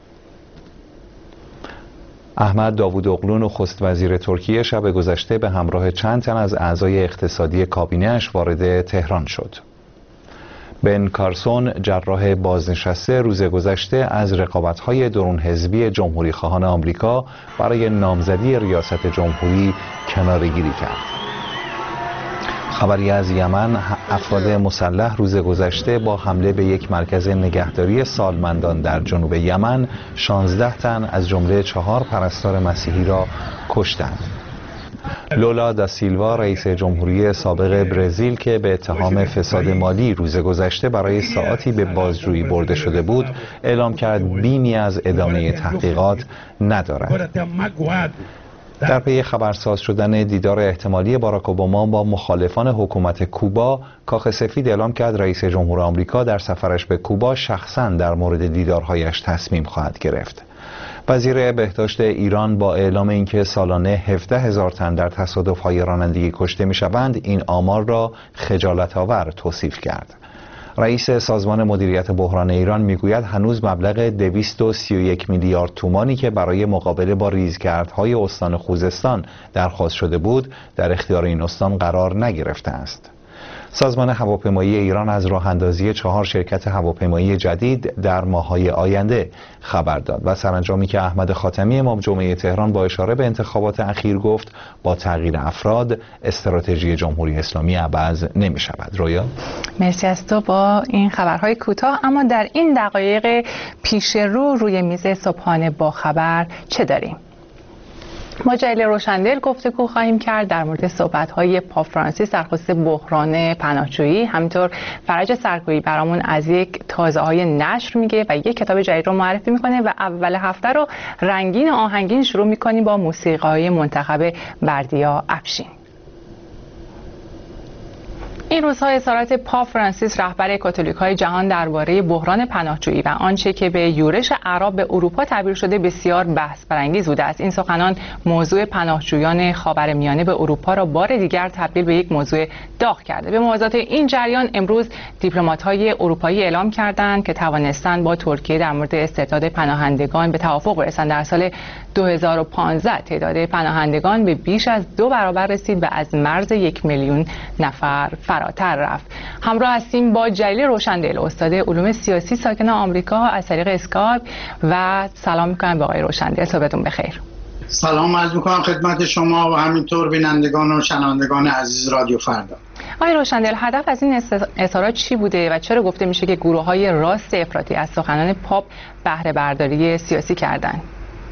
C: احمد داوودوغلو نخست وزیر ترکیه شب گذشته به همراه چند تن از اعضای اقتصادی کابینه‌اش وارد تهران شد. بن کارسون جراح بازنشسته روز گذشته از رقابت‌های درون حزبی جمهوری خواهان آمریکا برای نامزدی ریاست جمهوری کناره‌گیری کرد. خبری از یمن، افراد مسلح روز گذشته با حمله به یک مرکز نگهداری سالمندان در جنوب یمن 16 تن از جمله 4 پرستار مسیحی را کشتند. لولا دا سیلوا رئیس جمهوری سابق برزیل که به اتهام فساد مالی روز گذشته برای ساعاتی به بازجویی برده شده بود، اعلام کرد بینی از ادامه تحقیقات ندارد. در پی خبرساز شدن دیدار احتمالی باراک اوباما با مخالفان حکومت کوبا، کاخ سفید اعلام کرد رئیس جمهور آمریکا در سفرش به کوبا شخصاً در مورد دیدارهایش تصمیم خواهد گرفت. وزیر بهداشت ایران با اعلام اینکه سالانه 17,000 تن در تصادف‌های رانندگی کشته می‌شوند، این آمار را خجالت‌آور توصیف کرد. رئیس سازمان مدیریت بحران ایران میگوید هنوز مبلغ 231 میلیارد تومانی که برای مقابله با ریزگردهای استان خوزستان درخواست شده بود در اختیار این استان قرار نگرفته است. سازمان هواپیمایی ایران از راه اندازی 4 شرکت هواپیمایی جدید در ماه‌های آینده خبر داد و سرانجامی که احمد خاتمی امام جمعه تهران با اشاره به انتخابات اخیر گفت با تغییر افراد استراتژی جمهوری اسلامی عوض نمی شود. رویا؟
B: مرسی از تو با این خبرهای کوتاه. اما در این دقایق پیش رو روی میز صبحانه با خبر چه داریم؟ ما جلیل روشندل گفتگو خواهیم کرد در مورد صحبت‌های پاپ فرانسیس در خصوص بحران پناهجویی. همینطور فرج سرگویی برامون از یک تازه‌های نشر میگه و یک کتاب جدید رو معرفی میکنه و اول هفته رو رنگین آهنگین شروع میکنیم با موسیقی‌های منتخب بردیا افشین. این روزها اظهارات پاپ فرانسیس رهبر کاتولیک‌های جهان درباره بحران پناهجویی و آنچه که به یورش اعراب به اروپا تعبیر شده بسیار بحث برانگیز بوده است. این سخنان موضوع پناهجویان خاورمیانه به اروپا را بار دیگر تبدیل به یک موضوع داغ کرده. به موازات این جریان امروز دیپلمات‌های اروپایی اعلام کردند که توانستند با ترکیه در مورد استرداد پناهندگان به توافق برسند. در سال 2015 تعداد پناهندگان به بیش از 2 برابر رسید و از مرز 1 میلیون نفر فراتر رفت. همراه هستیم با جلیل روشندل، استاد علوم سیاسی ساکن آمریکا از طریق اسکایپ و سلام می‌کنم به آقای روشندل. صبحتون بخیر.
N: سلام عرض می‌کنم خدمت شما و همینطور بینندگان و شنوندگان عزیز رادیو فردا.
B: آقای روشندل، هدف از این اظهارات چی بوده و چرا گفته میشه که گروه‌های راست افراطی از سخنان پاپ بهره برداری سیاسی کردند؟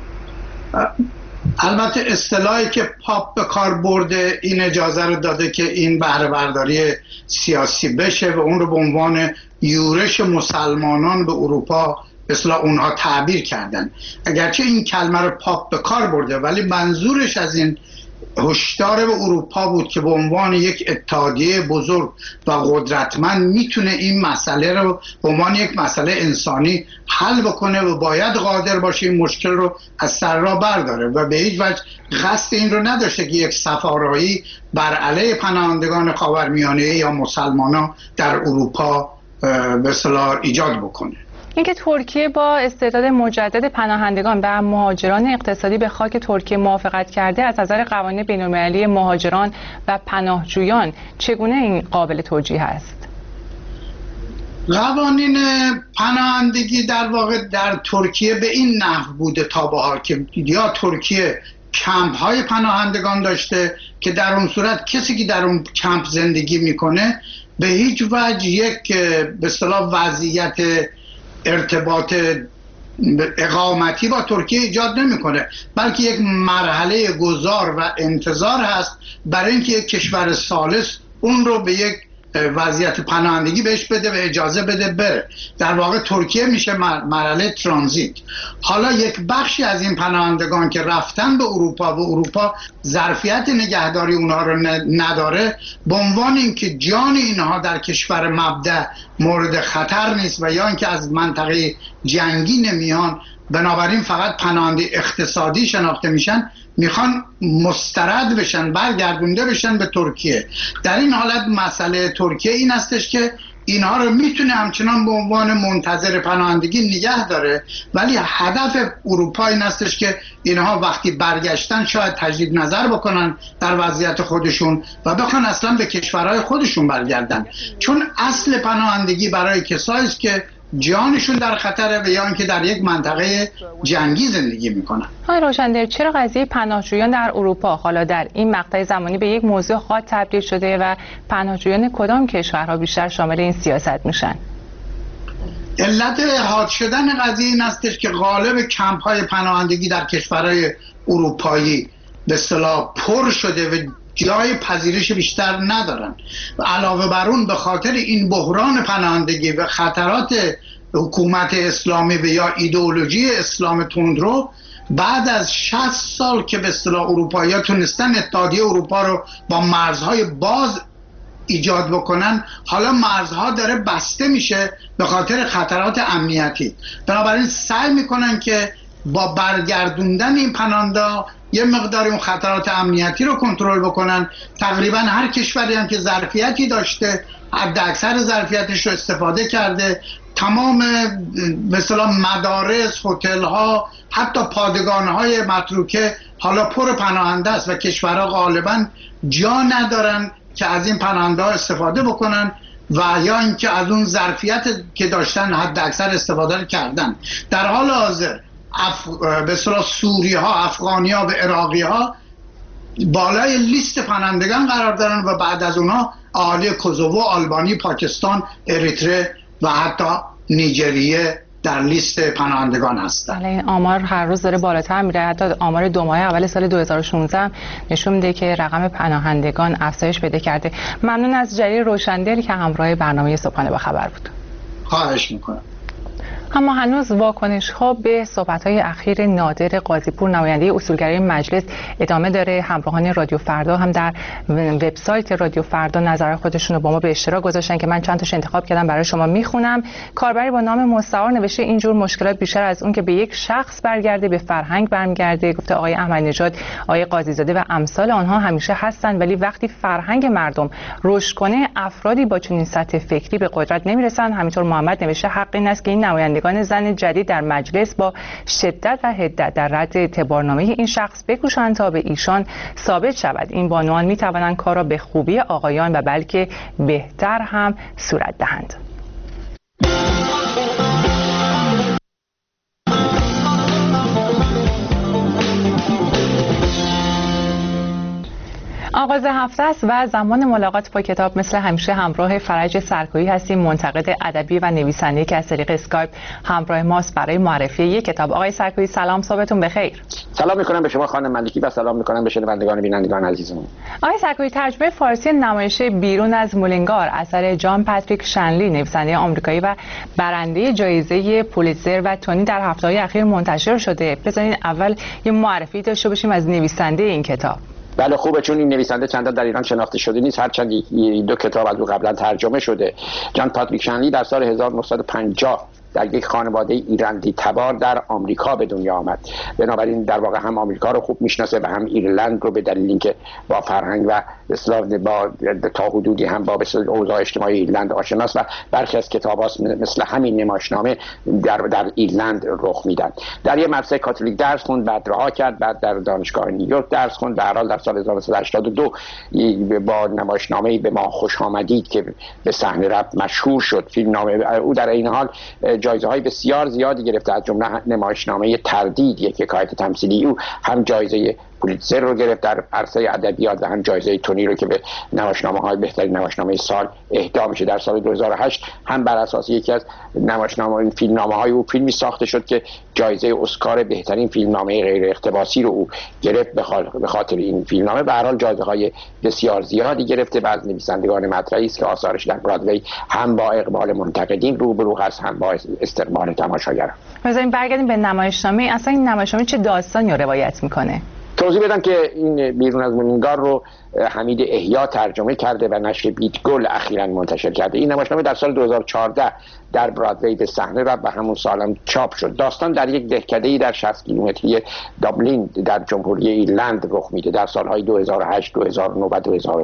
N: البته اصطلاحی که پاپ به کار برده این اجازه رو داده که این بهره برداری سیاسی بشه و اون رو به عنوان یورش مسلمانان به اروپا به اصطلاح اونها تعبیر کردن. اگرچه این کلمه رو پاپ به کار برده ولی منظورش از این هشدار به اروپا بود که به عنوان یک اتحادیه بزرگ و قدرتمند میتونه این مسئله رو به عنوان یک مسئله انسانی حل بکنه و باید قادر باشه این مشکل رو از سر راه برداره و به هیچ وجه قصد این رو نداشته که یک صف‌آرایی بر علیه پناهندگان خاورمیانه یا مسلمانان در اروپا به اصطلاح ایجاد بکنه.
B: اینکه ترکیه با استعداد مجدد پناهندگان و مهاجران اقتصادی به خاک ترکیه موافقت کرده از نظر قوانین بین‌المللی مهاجران و پناهجویان چگونه این قابل توجیه است؟
N: قوانین پناهندگی در واقع در ترکیه به این نحو بوده تا به حال که یا ترکیه کمپ های پناهندگان داشته که در اون صورت کسی که در اون کمپ زندگی میکنه به هیچ وجه یک به اصطلاح وضعیت ارتباط اقامتی با ترکیه ایجاد نمیکنه، بلکه یک مرحله گذار و انتظار هست برای اینکه یک کشور ثالث اون رو به یک وضعیت پناهندگی بهش بده و اجازه بده بره. در واقع ترکیه میشه مرحله ترانزیت. حالا یک بخشی از این پناهندگان که رفتن به اروپا و اروپا ظرفیت نگهداری اونها رو نداره، به عنوان اینکه جان اینها در کشور مبدأ مورد خطر نیست و یا اینکه از منطقه جنگی نمیان، بنابراین فقط پناهنده اقتصادی شناخته میشن، میخوان مسترد بشن، برگردونده بشن به ترکیه. در این حالت مسئله ترکیه این هستش که اینها رو میتونه همچنان به عنوان منتظر پناهندگی نگه داره، ولی هدف اروپا این هستش که اینها وقتی برگشتن شاید تجدید نظر بکنن در وضعیت خودشون و بخوان اصلا به کشورهای خودشون برگردن، چون اصل پناهندگی برای کسایی است که جانشون در خطره و یا اینکه در یک منطقه جنگی زندگی میکنن.
B: آقای روشندر، چرا قضیه پناهجویان در اروپا حالا در این مقطع زمانی به یک موضوع خاص تبدیل شده و پناهجویان کدام کشورها بیشتر شامل این سیاست میشن؟
N: علت حاد شدن قضیه این هستش که غالب کمپ های پناهندگی در کشورهای اروپایی به اصطلاح پر شده و جای پذیرش بیشتر ندارن و علاوه بر اون به خاطر این بحران پناهندگی و خطرات حکومت اسلامی و یا ایدئولوژی اسلام تندرو، بعد از 60 سال که به اصطلاح اروپایی‌ها تونستن اتحادیه اروپا رو با مرزهای باز ایجاد بکنن، حالا مرزها داره بسته میشه به خاطر خطرات امنیتی. بنابراین سعی میکنن که با برگردوندن این پناهنده یه مقداری اون خطرات امنیتی رو کنترل بکنن. تقریبا هر کشوری هم که ظرفیتی داشته حد اکثر ظرفیتش رو استفاده کرده. تمام مثلا مدارس، هتل ها، حتی پادگان های متروکه حالا پر پناهنده است و کشورها غالبا جا ندارن که از این پناهنده ها استفاده بکنن و یا اینکه از اون ظرفیت که داشتن حد اکثر استفاده کردن. در حال حاضر به اصطلاح سوری ها، افغانی ها و عراقی ها بالای لیست پناهندگان قرار دارن و بعد از اونها اهالی کوزوو، آلبانی، پاکستان، اریتره و حتی نیجریه در لیست پناهندگان هستند.
B: این آمار هر روز داره بالاتر میره. حتی آمار 2 ماه اول سال 2016 نشون میده که رقم پناهندگان افزایش پیدا کرده. ممنون از جلیل روشندل که همراه برنامه صبحانه با خبر بود.
N: خواهش میکنم.
B: اما هنوز واکنش‌ها به صحبت‌های اخیر نادر قاضی‌پور، نماینده اصولگرای مجلس، ادامه داره. همراهان رادیو فردا هم در وبسایت رادیو فردا نظر خودشون رو با ما به اشتراک گذاشتن که من چند تاش انتخاب کردم برای شما میخونم. کاربری با نام مستعار نوشته اینجور مشکلات بیشتر از اون که به یک شخص برگرده به فرهنگ برمیگرده. گفته آقای احمدی نژاد، آقای قاضی‌زاده و امثال آنها همیشه هستن، ولی وقتی فرهنگ مردم رشد کنه افرادی با چنین سطح فکری به قدرت نمیرسن. همینطور محمد نوشته حق این است که این نمایندگان زن جدید در مجلس با شدت و حدت در رد اعتبارنامه این شخص بکوشند تا به ایشان ثابت شود این بانوان می توانند کار را به خوبی آقایان و بلکه بهتر هم صورت دهند. آغاز هفته است و زمان ملاقات با کتاب. مثل همیشه همراه فرج سرکویی هستیم، منتقد ادبی و نویسنده که از طریق اسکایپ همراه ماست برای معرفی یک کتاب. آقای سرکویی سلام، صبحتون بخیر.
O: سلام میکنم به شما خانم ملکی و سلام میکنم به شنوندگان بینندگان عزیزمون.
B: آقای سرکویی، ترجمه فارسی نمایش بیرون از مولینگار اثر جان پاتریک شنلی، نویسنده آمریکایی و برنده جایزه پولیتزر و تونی در هفته‌های اخیر منتشر شده. بذارید اول یه معرفی داشته باشیم از نویسنده این کتاب.
O: بله خوبه، چون این نویسنده چندان در ایران شناخته شده نیست، هرچند 2 کتاب از او قبلا ترجمه شده. جان پاتریک شنلی در سال 1950 در یک خانواده ایرلندی تبار در آمریکا به دنیا آمد. بنابراین در واقع هم آمریکا رو خوب میشناسه و هم ایرلند رو، به دلیل اینکه با فرهنگ و اصطلاح با تا حدودی هم با اوضاع اجتماعی ایرلند آشناست و برخی از کتاب‌هاست مثل همین نمایشنامه در ایرلند رخ میدن. در یه مدرسه کاتولیک درس خوند، بعد رها کرد، بعد در دانشگاه نیویورک درس خوند. به هر حال در سال 1982 با نمایشنامه‌ای به ما خوش آمدید که به صحنه رفت مشهور شد. فیلمنامه او در این حال جایزه‌های بسیار زیادی گرفته، از جمله نمایشنامه تردید، یک حکایت تمثیلی او هم جایزه پولیتزر رو گرفت در عرصه ادبیات و هم جایزه تونی رو که به نمایشنامه‌های بهترین نمایشنامه سال اهدا میشه. در سال 2008 هم بر اساس یکی از نمایشنامه‌های فیلمنامه‌های او فیلمی ساخته شد که جایزه اسکار بهترین فیلمنامه غیر اقتباسی رو او گرفت به خاطر این فیلمنامه. به هر حال جایزه‌های بسیار زیادی گرفته. بعض نویسندگان مطرحی است که آثارش در برادوی هم با اقبال منتقدین روبرو هست، هم با استقبال تماشاگران.
B: بذاریم برگردیم به نمایشنامه. اصلا این نمایشنامه چه داستانی رو روایت میکنه؟
O: توضیح بدم که این بیرون از مومینگار رو حمید احیا ترجمه کرده و نشر بیتگل اخیراً منتشر کرده. این نمایشنامه در سال 2014 در برادوی به صحنه رفت و همون سالم چاپ شد. داستان در یک دهکده‌ای در 60 کیلومتری دابلین در جمهوری ایرلند رخ میده در سالهای 2008، 2009 و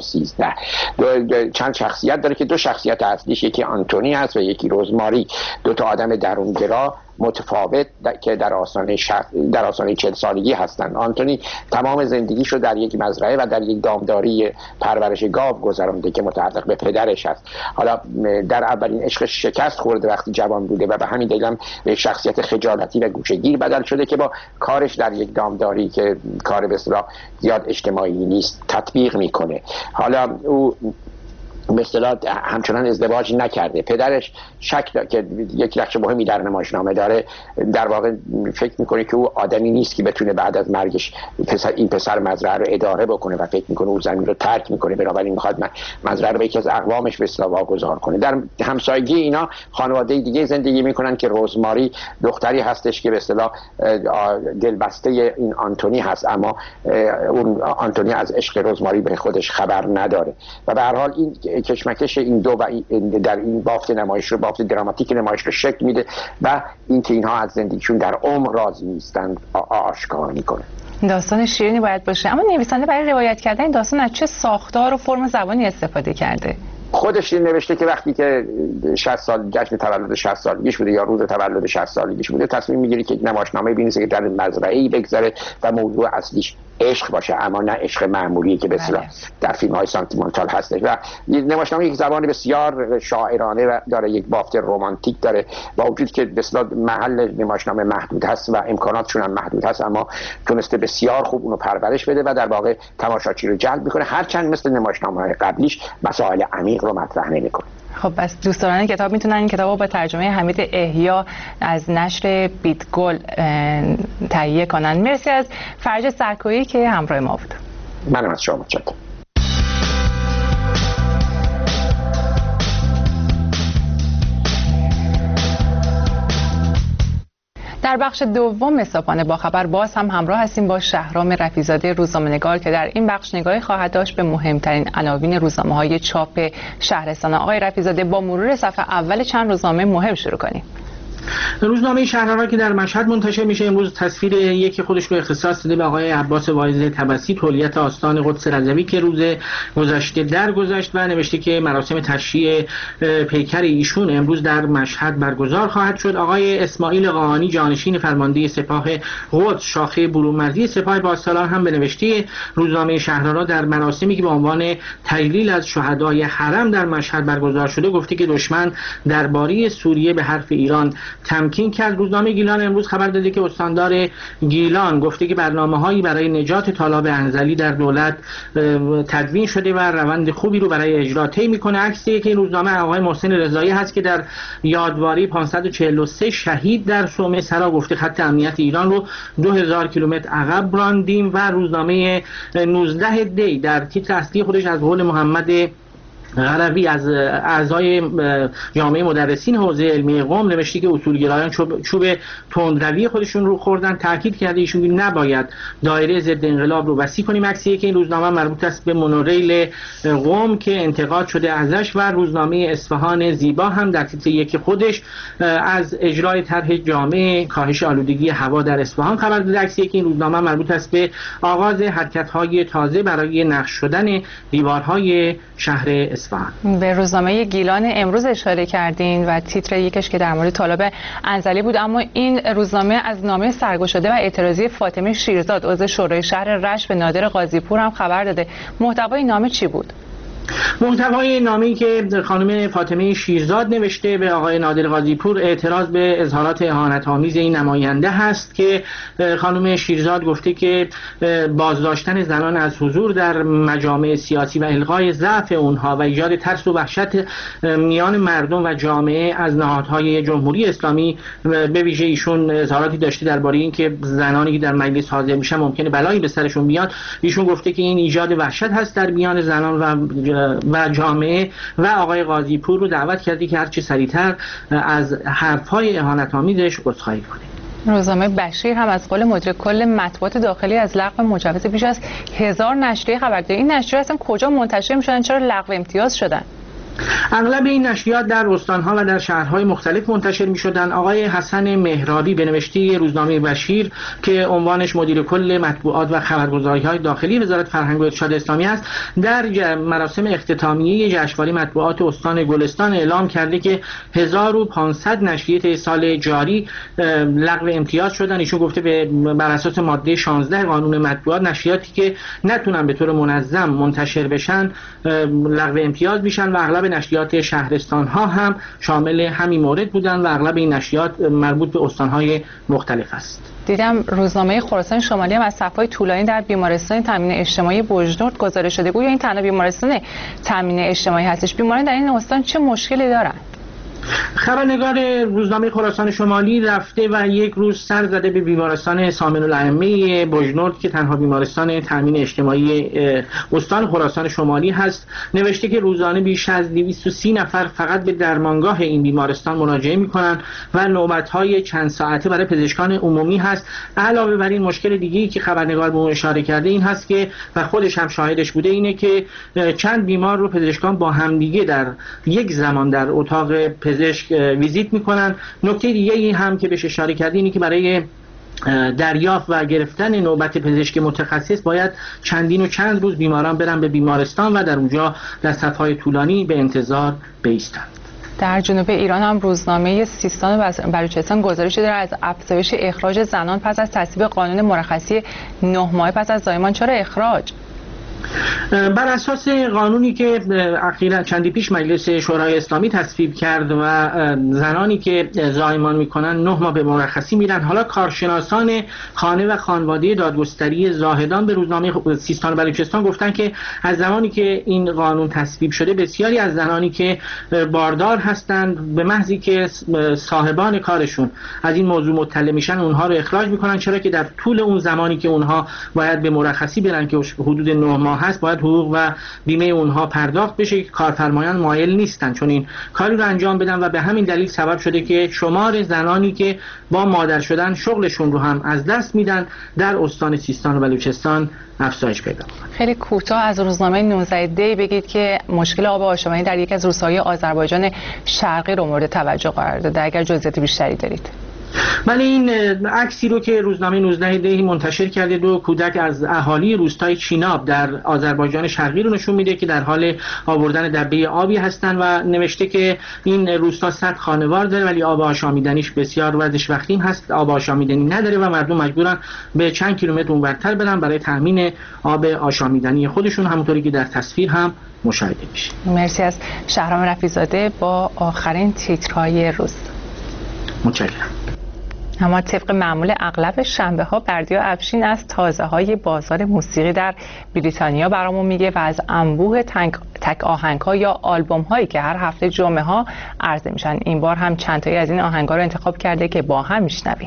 O: 2013. چند شخصیت داره که دو شخصیت اصلیش یکی آنتونی هست و یکی روزماری، دو تا آدم درونگرا متفاوت که در آستانه 40 سالگی هستند. آنتونی تمام زندگیش رو در یک مزرعه و در یک دامداری پرورش گاو گذرانده که متعلق به پدرش است. حالا در اولین عشقش شکست خورده وقتی جوان بوده و به همین دلیل هم به شخصیت خجالتی و گوشه‌گیر بدل شده که با کارش در یک دامداری که کار به اصطلاح زیاد اجتماعی نیست تطبیق میکنه. حالا او به اصطلاح همچنان ازدواج نکرده. پدرش شک داره که یک نقش مهمی در نمایشنامه داره، در واقع فکر میکنه که او آدمی نیست که بتونه بعد از مرگش این پسر مزرعه رو اداره بکنه و فکر میکنه او زمین رو ترک میکنه، بنابراین میخواد مزرعه رو به یکی از اقوامش به اصطلاح واگذار کنه. در همسایگی اینا خانواده دیگه زندگی میکنن که روزماری دختری هستش که به اصطلاح دلبسته این آنتونی هست، اما اون آنتونی از عشق روزماری به خودش خبر نداره و به هر حال این کشمکش این دو و در این بافت نمایش رو، بافت دراماتیک نمایش رو شکل میده و اینکه اینها از زندگیشون در عمر راضی نیستند آشکار میکنه.
B: داستان شیرینی باید باشه. اما نویسنده برای روایت کردن این داستان از چه ساختار و فرم زبانی استفاده کرده؟
O: خودش نوشته که وقتی که 60 سال جشن تولد 60 سالگیش بوده یا روز تولد 60 سالگیش بوده، تصمیم میگیره که یک نمایشنامه بنویسه که در مزرعه‌ای بگذره و موضوع اصلیش عشق باشه، اما نه عشق معمولی که به اصطلاح در فیلم‌های سانتیمانتال هستش. و نمایشنامه یک زبان بسیار شاعرانه و داره، یک بافت رمانتیک داره، با وجود که به اصطلاح محل نمایشنامه محدود هست و امکاناتشون هم محدود هست، اما تونسته بسیار خوب اونو پرورش بده و در واقع تماشاچی رو جلب میکنه، هرچند مثل نمایشنامه‌های قبلیش مسائل عمیق رو مطرح نمیکنه.
B: خب بس دوستان کتاب میتونن این کتابو با ترجمه حمید احیا از نشر بیتگل تهیه کنن. مرسی از فرج سرکویی که همراه ما بود.
O: منم از شما متشکرم.
B: در بخش دوم صبحانه با خبر باز هم همراه هستیم با شهرام رفیع‌زاده روزنامه‌نگار که در این بخش نگاهی خواهد داشت به مهمترین عناوین روزنامه‌های چاپ شهرستان. آقای رفیع‌زاده، با مرور صفحه اول چند روزنامه مهم شروع کنیم.
L: روزنامه شهرها که در مشهد منتشر میشه امروز تصویر یکی خودش رو اختصاص داده به آقای عباس واعظ طبسی، تولیت آستان قدس رضوی که روز گذشته درگذشت و نوشته که مراسم تشییع پیکر ایشون امروز در مشهد برگزار خواهد شد. آقای اسماعیل قاآنی جانشین فرمانده سپاه قدس شاخه برونمرزی سپاه پاسداران هم به نوشته روزنامه شهرها در مراسمی که به عنوان تجلیل از شهدای حرم در مشهد برگزار شده گفته که دشمن درباره سوریه به حرف ایران تمکین کرد. روزنامه گیلان امروز خبر داده که استاندار گیلان گفته که برنامه‌هایی برای نجات طالب انزلی در دولت تدوین شده و روند خوبی رو برای اجرا طی می‌کنه. عکسی که این روزنامه آقای محسن رضایی هست که در یادواری 543 شهید در صومعه سرا گفته خط امنیت ایران رو 2000 کیلومتر عقب راندیم و روزنامه 19 دی در تیتر اصلی خودش از قول محمد غربی از اعضای جامعه مدرسین حوزه علمی قم نوشته که اصولگرایان چوب تندروی خودشون رو خوردن. تاکید کرده ایشون نباید دایره ضد انقلاب رو وسیع کنیم. عکسی که این روزنامه مربوط است به مونوریل قم که انتقاد شده ازش، و روزنامه اصفهان زیبا هم در تیتر یک خودش از اجرای طرح جامع کاهش آلودگی هوا در اصفهان خبر داده. عکسی که این روزنامه مربوط است به آغاز حرکت‌های تازه برای نقش شدن دیوارهای شهر اصفهان.
B: به روزنامه گیلان امروز اشاره کردین و تیتر یکش که در مورد طالب انزلی بود، اما این روزنامه از نامه سرگشاده و اعتراضی فاطمه شیرزاد عضو شورای شهر رشت به نادر قاضیپور هم خبر داده. محتوای نامه چی بود؟
L: محتوای نامه‌ای که خانم فاطمه شیرزاد نوشته به آقای نادر قاضیپور اعتراض به اظهارات اهانت‌آمیز این نماینده هست که خانم شیرزاد گفته که بازداشتن زنان از حضور در مجامع سیاسی و الغای ضعف اونها و ایجاد ترس و وحشت میان مردم و جامعه از نهادهای جمهوری اسلامی، به ویژه ایشون اظهاراتی داشته درباره اینکه زنانی که در مجلس حاضر میشن ممکنه بلایی به سرشون بیاد. ایشون گفته که این ایجاد وحشت هست در میان زنان و جامعه و آقای قاضیپور رو دعوت کردی که هرچی سریعتر از حرفهای اهانت‌آمیزش عذرخواهی کنه.
B: روزنامه بشیر هم از قول مدیر کل مطبوعات داخلی از لغو مجوز بیش از 1000 نشریه خبر داده. این نشریه اصلا کجا منتشر میشن؟ چرا لغو امتیاز شدن؟
L: اغلب این نشریات در استانها و در شهرهای مختلف منتشر می شدن. آقای حسن مهرابی به نوشته روزنامه بشیر که عنوانش مدیر کل مطبوعات و خبرگزاری‌های داخلی وزارت فرهنگ و ارشاد اسلامی است، در مراسم اختتامیه جشنواره مطبوعات استان گلستان اعلام کرده که 1500 نشریه طی سال جاری لغو امتیاز شدن. ایشون گفته بر اساس ماده 16 قانون مطبوعات نشریاتی که نتونن به طور منظم منتشر بشن لغو امتیاز میشن و اغلب نشریات شهرستان ها هم شامل همین مورد بودن و اغلب این نشریات مربوط به استان های مختلف است.
B: دیدم روزنامه خراسان شمالی هم از صف‌های طولانی در بیمارستان تامین اجتماعی بوجنورد گزارش شده. گویا این تنها بیمارستان تامین اجتماعی هستش. بیماران در این استان چه مشکلی دارند؟
L: خبرنگار روزنامه خراسان شمالی رفته و یک روز سر زده به بیمارستان سامن الائمه بوجنورد که تنها بیمارستان تامین اجتماعی استان خراسان شمالی هست. نوشته که روزانه بیش از 230 نفر فقط به درمانگاه این بیمارستان مراجعه می‌کنند و نوبت‌های چند ساعته برای پزشکان عمومی هست. علاوه بر این مشکل دیگه‌ای که خبرنگار به اون اشاره کرده این هست که و خودش هم شاهدش بوده اینه که چند بیمار رو پزشکان با همدیگه در یک زمان در اتاق پزشک ویزیت میکنن. نکته دیگه این هم که بهش اشاره کردی اینه که برای دریافت و گرفتن نوبت پزشک متخصص باید چندین و چند روز بیماران برن به بیمارستان و در اونجا در صف‌های طولانی به انتظار بایستند.
B: در جنوب ایران هم روزنامه سیستان و بلوچستان گزارشی داره از افزایش اخراج زنان پس از تصویب قانون مرخصی 9 ماه پس از زایمان. چرا اخراج؟
L: بر اساس قانونی که اخیراً چندی پیش مجلس شورای اسلامی تصویب کرد و زنانی که زایمان میکنن 9 ماه به مرخصی میرن. حالا کارشناسان خانه و خانواده دادگستری زاهدان به روزنامه سیستان و بلوچستان گفتن که از زمانی که این قانون تصویب شده بسیاری از زنانی که باردار هستند به محضی که صاحبان کارشون از این موضوع مطلع میشن اونها رو اخراج میکنن، چرا که در طول اون زمانی که اونها باید به مرخصی برن که حدود 9 ماه هست باید حقوق و بیمه اونها پرداخت بشه که کارفرمایان مایل نیستن چون این کاری رو انجام بدن و به همین دلیل سبب شده که شمار زنانی که با مادر شدن شغلشون رو هم از دست میدن در استان سیستان و بلوچستان افزایش پیدا کنه.
B: خیلی کوتاه از روزنامه 19 دی بگید که مشکل آب آشامیدنی در یکی از روستاهای آذربایجان شرقی رو مورد توجه قرار داده. اگر جزئیات بیشتری دارید.
L: ولی این عکسی رو که روزنامه 19 دی منتشر کرده دو کودک از اهالی روستای چیناب در آذربایجان شرقی رو نشون میده که در حال آوردن دبه آبی هستن و نوشته که این روستا 100 خانوار داره ولی آب آشامیدنیش بسیار وضعش وخیم هست، آب آشامیدنی نداره و مردم مجبورن به چند کیلومتر اونورتر برن برای تامین آب آشامیدنی خودشون، همونطوری که در تصویر هم مشاهده میشه.
B: مرسی از شهرام رفیع‌زاده با آخرین تیترهای روز.
L: متشکرم.
B: اما طبق معمول اغلب شنبه ها بردیا افشین از تازه های بازار موسیقی در بریتانیا برامون میگه و از انبوه تک آهنگ ها یا آلبوم هایی که هر هفته جمعه ها عرضه میشن این بار هم چند تایی از این آهنگ ها رو انتخاب کرده که با هم میشنویم.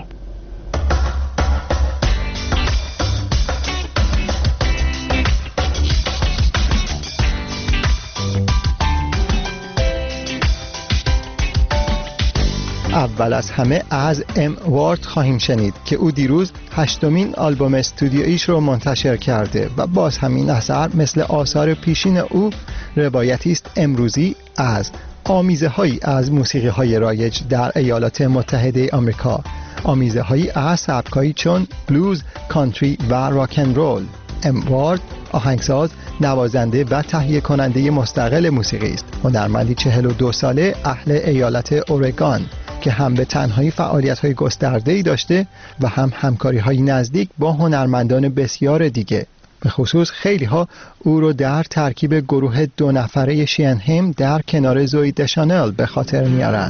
P: اول از همه از ام وارد خواهیم شنید که او دیروز 8مین آلبوم استودیویش رو منتشر کرده و باز همین اثر مثل آثار پیشین او روایتی است امروزی از آمیزه‌هایی از موسیقی‌های رایج در ایالات متحده آمریکا، آمیزه‌هایی از سبک‌هایی چون بلوز، کانتری و راک اند رول. ام وارد آهنگساز، نوازنده و تهیه کننده مستقل موسیقی است. هنرمندی 42 ساله اهل ایالت اورگان که هم به تنهایی فعالیت‌های گسترده‌ای داشته و هم همکاری‌های نزدیک با هنرمندان بسیار دیگه. به خصوص خیلی ها او رو در ترکیب گروه 2 نفره شینهیم در کنار زوی دشانل به خاطر میارن.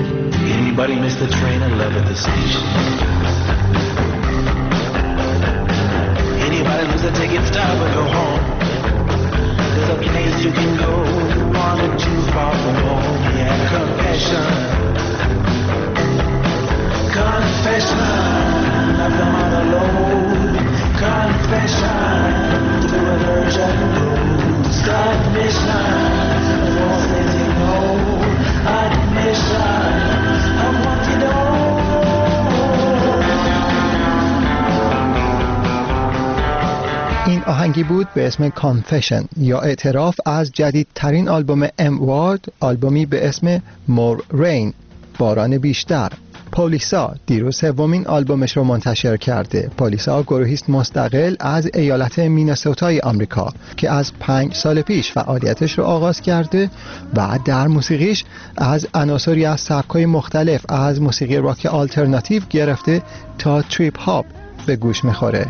P: این آهنگی بود به اسم کانفشن یا اعتراف از جدیدترین آلبوم ام وارد، آلبومی به اسم مور رین، باران بیشتر. پولیسا دیروز 7مین آلبومش رو منتشر کرده. پولیسا گروهی است مستقل از ایالت مینسوتای آمریکا که از 5 سال پیش فعالیتش رو آغاز کرده و در موسیقیش از عناصری از سبک‌های مختلف از موسیقی راک آلترناتیو گرفته تا تریپ هاپ به گوش میخوره.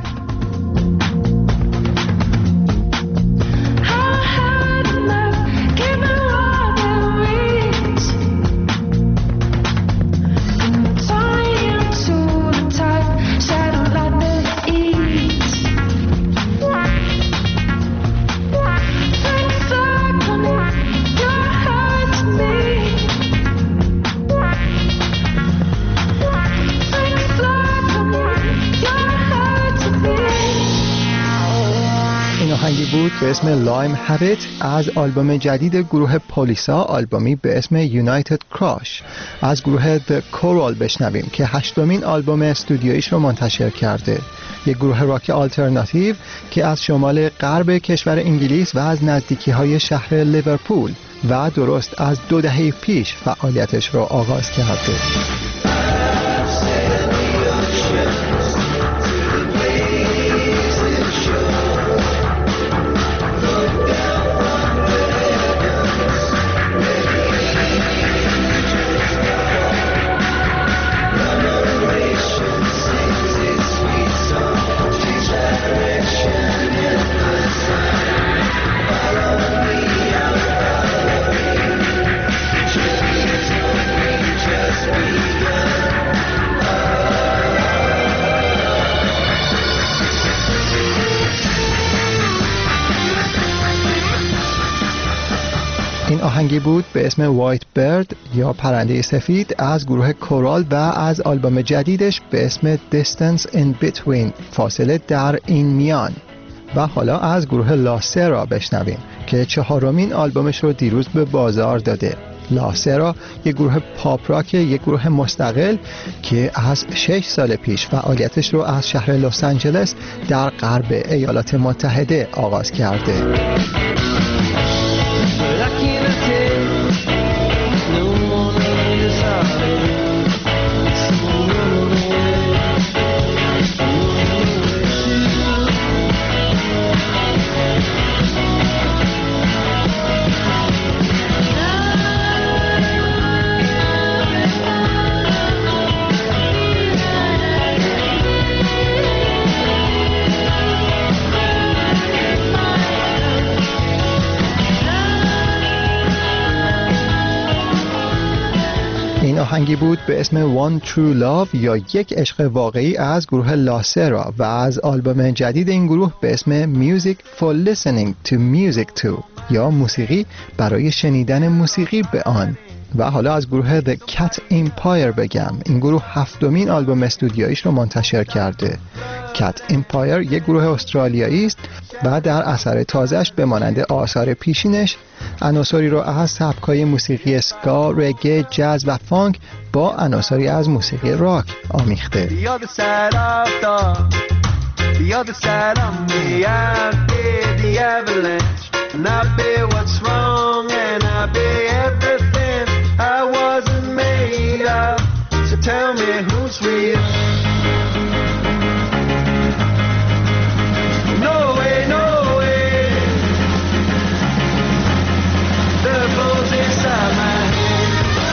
P: بود به اسم لایم هابیت از آلبوم جدید گروه پولیسا، آلبومی به اسم یونایتد کراش. از گروه The Coral بشنویم که 8مین آلبوم استودیویش رو منتشر کرده. یک گروه راک آلترناتیو که از شمال غرب کشور انگلیس و از نزدیکی‌های شهر لیورپول و درست از 2 دهه پیش فعالیتش رو آغاز کرده. این آهنگی بود به اسم وایت برد یا پرنده سفید از گروه کورال و از آلبوم جدیدش به اسم Distance in Between، فاصله در این میان. و حالا از گروه لاسرا بشنویم که 4مین آلبومش رو دیروز به بازار داده. لاسرا یک گروه پاپ راک، یک گروه مستقل که از 6 سال پیش فعالیتش رو از شهر لس آنجلس در غرب ایالات متحده آغاز کرده. این آهنگی بود به اسم One True Love یا یک عشق واقعی از گروه لاسرا و از آلبوم جدید این گروه به اسم Music for Listening to Music To یا موسیقی برای شنیدن موسیقی به آن. و حالا از گروه The Cat Empire بگم. این گروه 7مین آلبوم استودیویش رو منتشر کرده. Cat Empire یک گروه استرالیایی است و در اثر تازه‌اش به مانند آثار پیشینش عناصری رو از سبک‌های موسیقی اسکا، رگه، جاز و فانک با عناصری از موسیقی راک آمیخته. The other side of me, I fear the avalanche, and I bear what's wrong, and I bear everything I wasn't made of. So tell me who's real. No way, no way. The bones inside my head.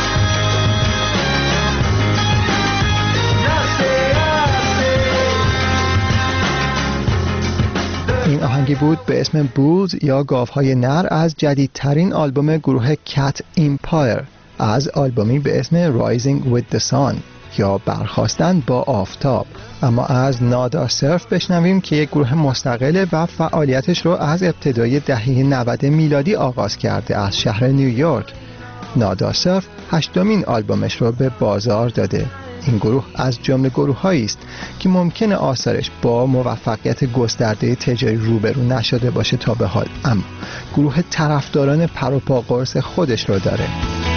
P: این آهنگی بود به اسم بولز یا گاوهای نر از جدیدترین آلبوم گروه کت ایمپایر، از آلبومی به اسم Rising with the Sun یا برخاستن با آفتاب. اما از نادا سرف بشنویم که یک گروه مستقله و فعالیتش رو از ابتدای دهه 90 میلادی آغاز کرده از شهر نیویورک. نادا سرف 8مین آلبومش رو به بازار داده. این گروه از جمله گروه‌هایی است که ممکنه آثارش با موفقیت گسترده تجاری روبرو نشده باشه تا به حال، اما گروه طرفداران پر و پا قرص خودش رو داره.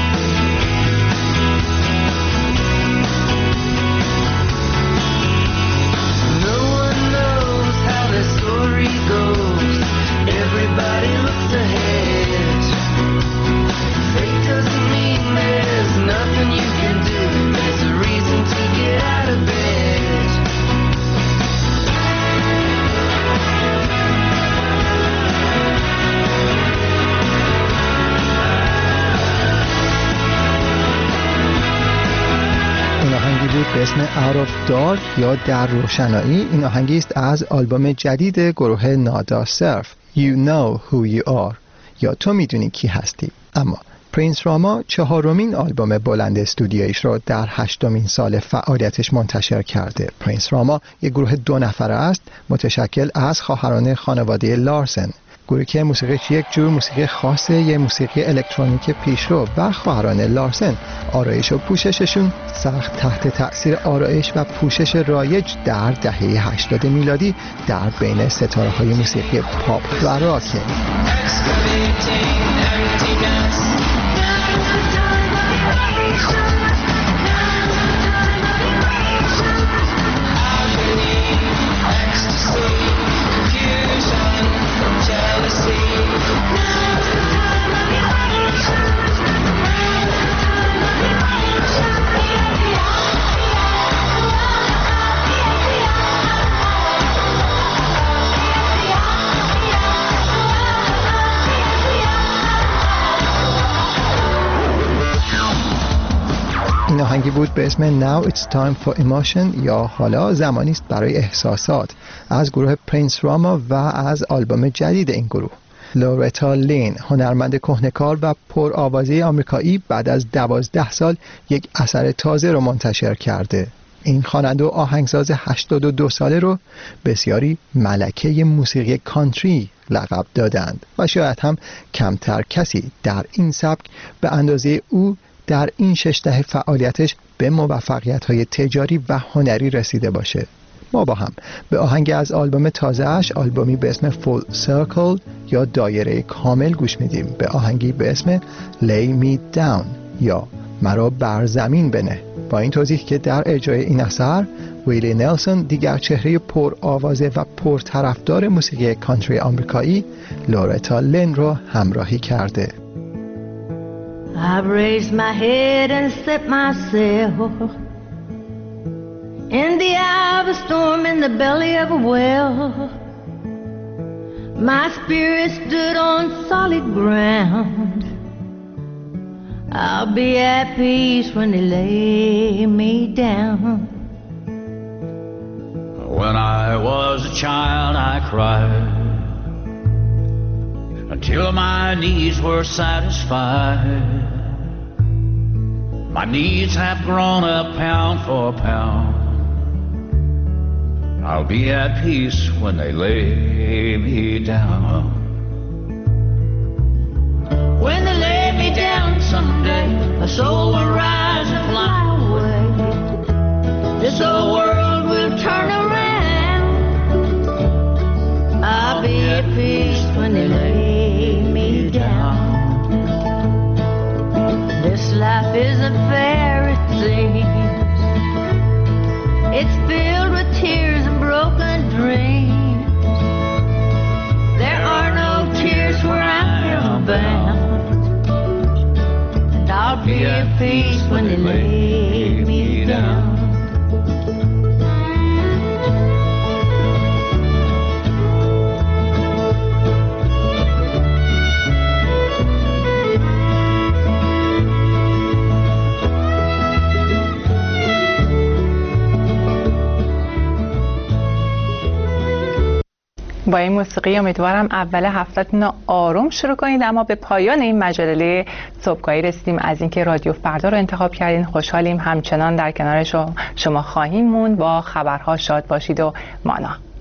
P: به اسم Out of Dark یا در روشنایی. این آهنگی است از آلبوم جدید گروه نادا سرف You Know Who You Are یا تو میدونی کی هستی. اما پرینس راما 4مین آلبوم بلند استودیویش را در 8مین سال فعالیتش منتشر کرده. پرینس راما یک گروه 2 نفره است متشکل از خواهران خانواده لارسن. گروهی که موسیقیش یک جور موسیقی خاصه، یه موسیقی الکترونیک پیشرو و خواهران لارسن آرایش و پوشششون سخت تحت تأثیر آرایش و پوشش رایج در دهه 80 میلادی در بین ستاره‌های موسیقی پاپ و راکه. این آهنگی بود به اسم Now It's Time for Emotion یا حالا زمانی است برای احساسات از گروه پرینس راما و از آلبوم جدید این گروه. لورتا لین، هنرمند کهنه‌کار و پرآوازه آمریکایی، بعد از 12 سال یک اثر تازه رو منتشر کرده. این خواننده و آهنگساز 82 ساله رو بسیاری ملکه موسیقی کانتری لقب دادند و شاید هم کمتر کسی در این سبک به اندازه او در این 6 دهه فعالیتش به موفقیت‌های تجاری و هنری رسیده باشه. ما با هم به آهنگ از آلبوم تازه‌اش، آلبومی به اسم Full Circle یا دایره کامل گوش میدیم. به آهنگی به اسم Lay Me Down یا مرا بر زمین بنه، با این توضیح که در اجرای این اثر ویلی نلسون دیگر چهره پر آوازه و پر طرفدار موسیقی کانتری آمریکایی لورتا لین رو همراهی کرده.
Q: I've raised my head and set myself in the eye of a storm, in the belly of a well. My spirit stood on solid ground. I'll be at peace when they lay me down.
R: When I was a child I cried until my needs were satisfied. My needs have grown up pound for pound. I'll be at peace when they lay me down.
Q: When they lay me down someday. My soul will rise and fly away. This old world will turn around. I'll be at peace when they lay me down. This life isn't fair, it seems. It's filled with tears and broken dreams. There are no tears where I am bound. And I'll be at peace when they lay me down.
B: با این موسیقی امیدوارم اول هفته‌تون رو آروم شروع کنید. اما به پایان این مجله صبحگاهی رسیدیم. از اینکه رادیو فردا رو انتخاب کردین خوشحالیم. همچنان در کنار شما خواهیم موند. با خبرها شاد باشید و مانا.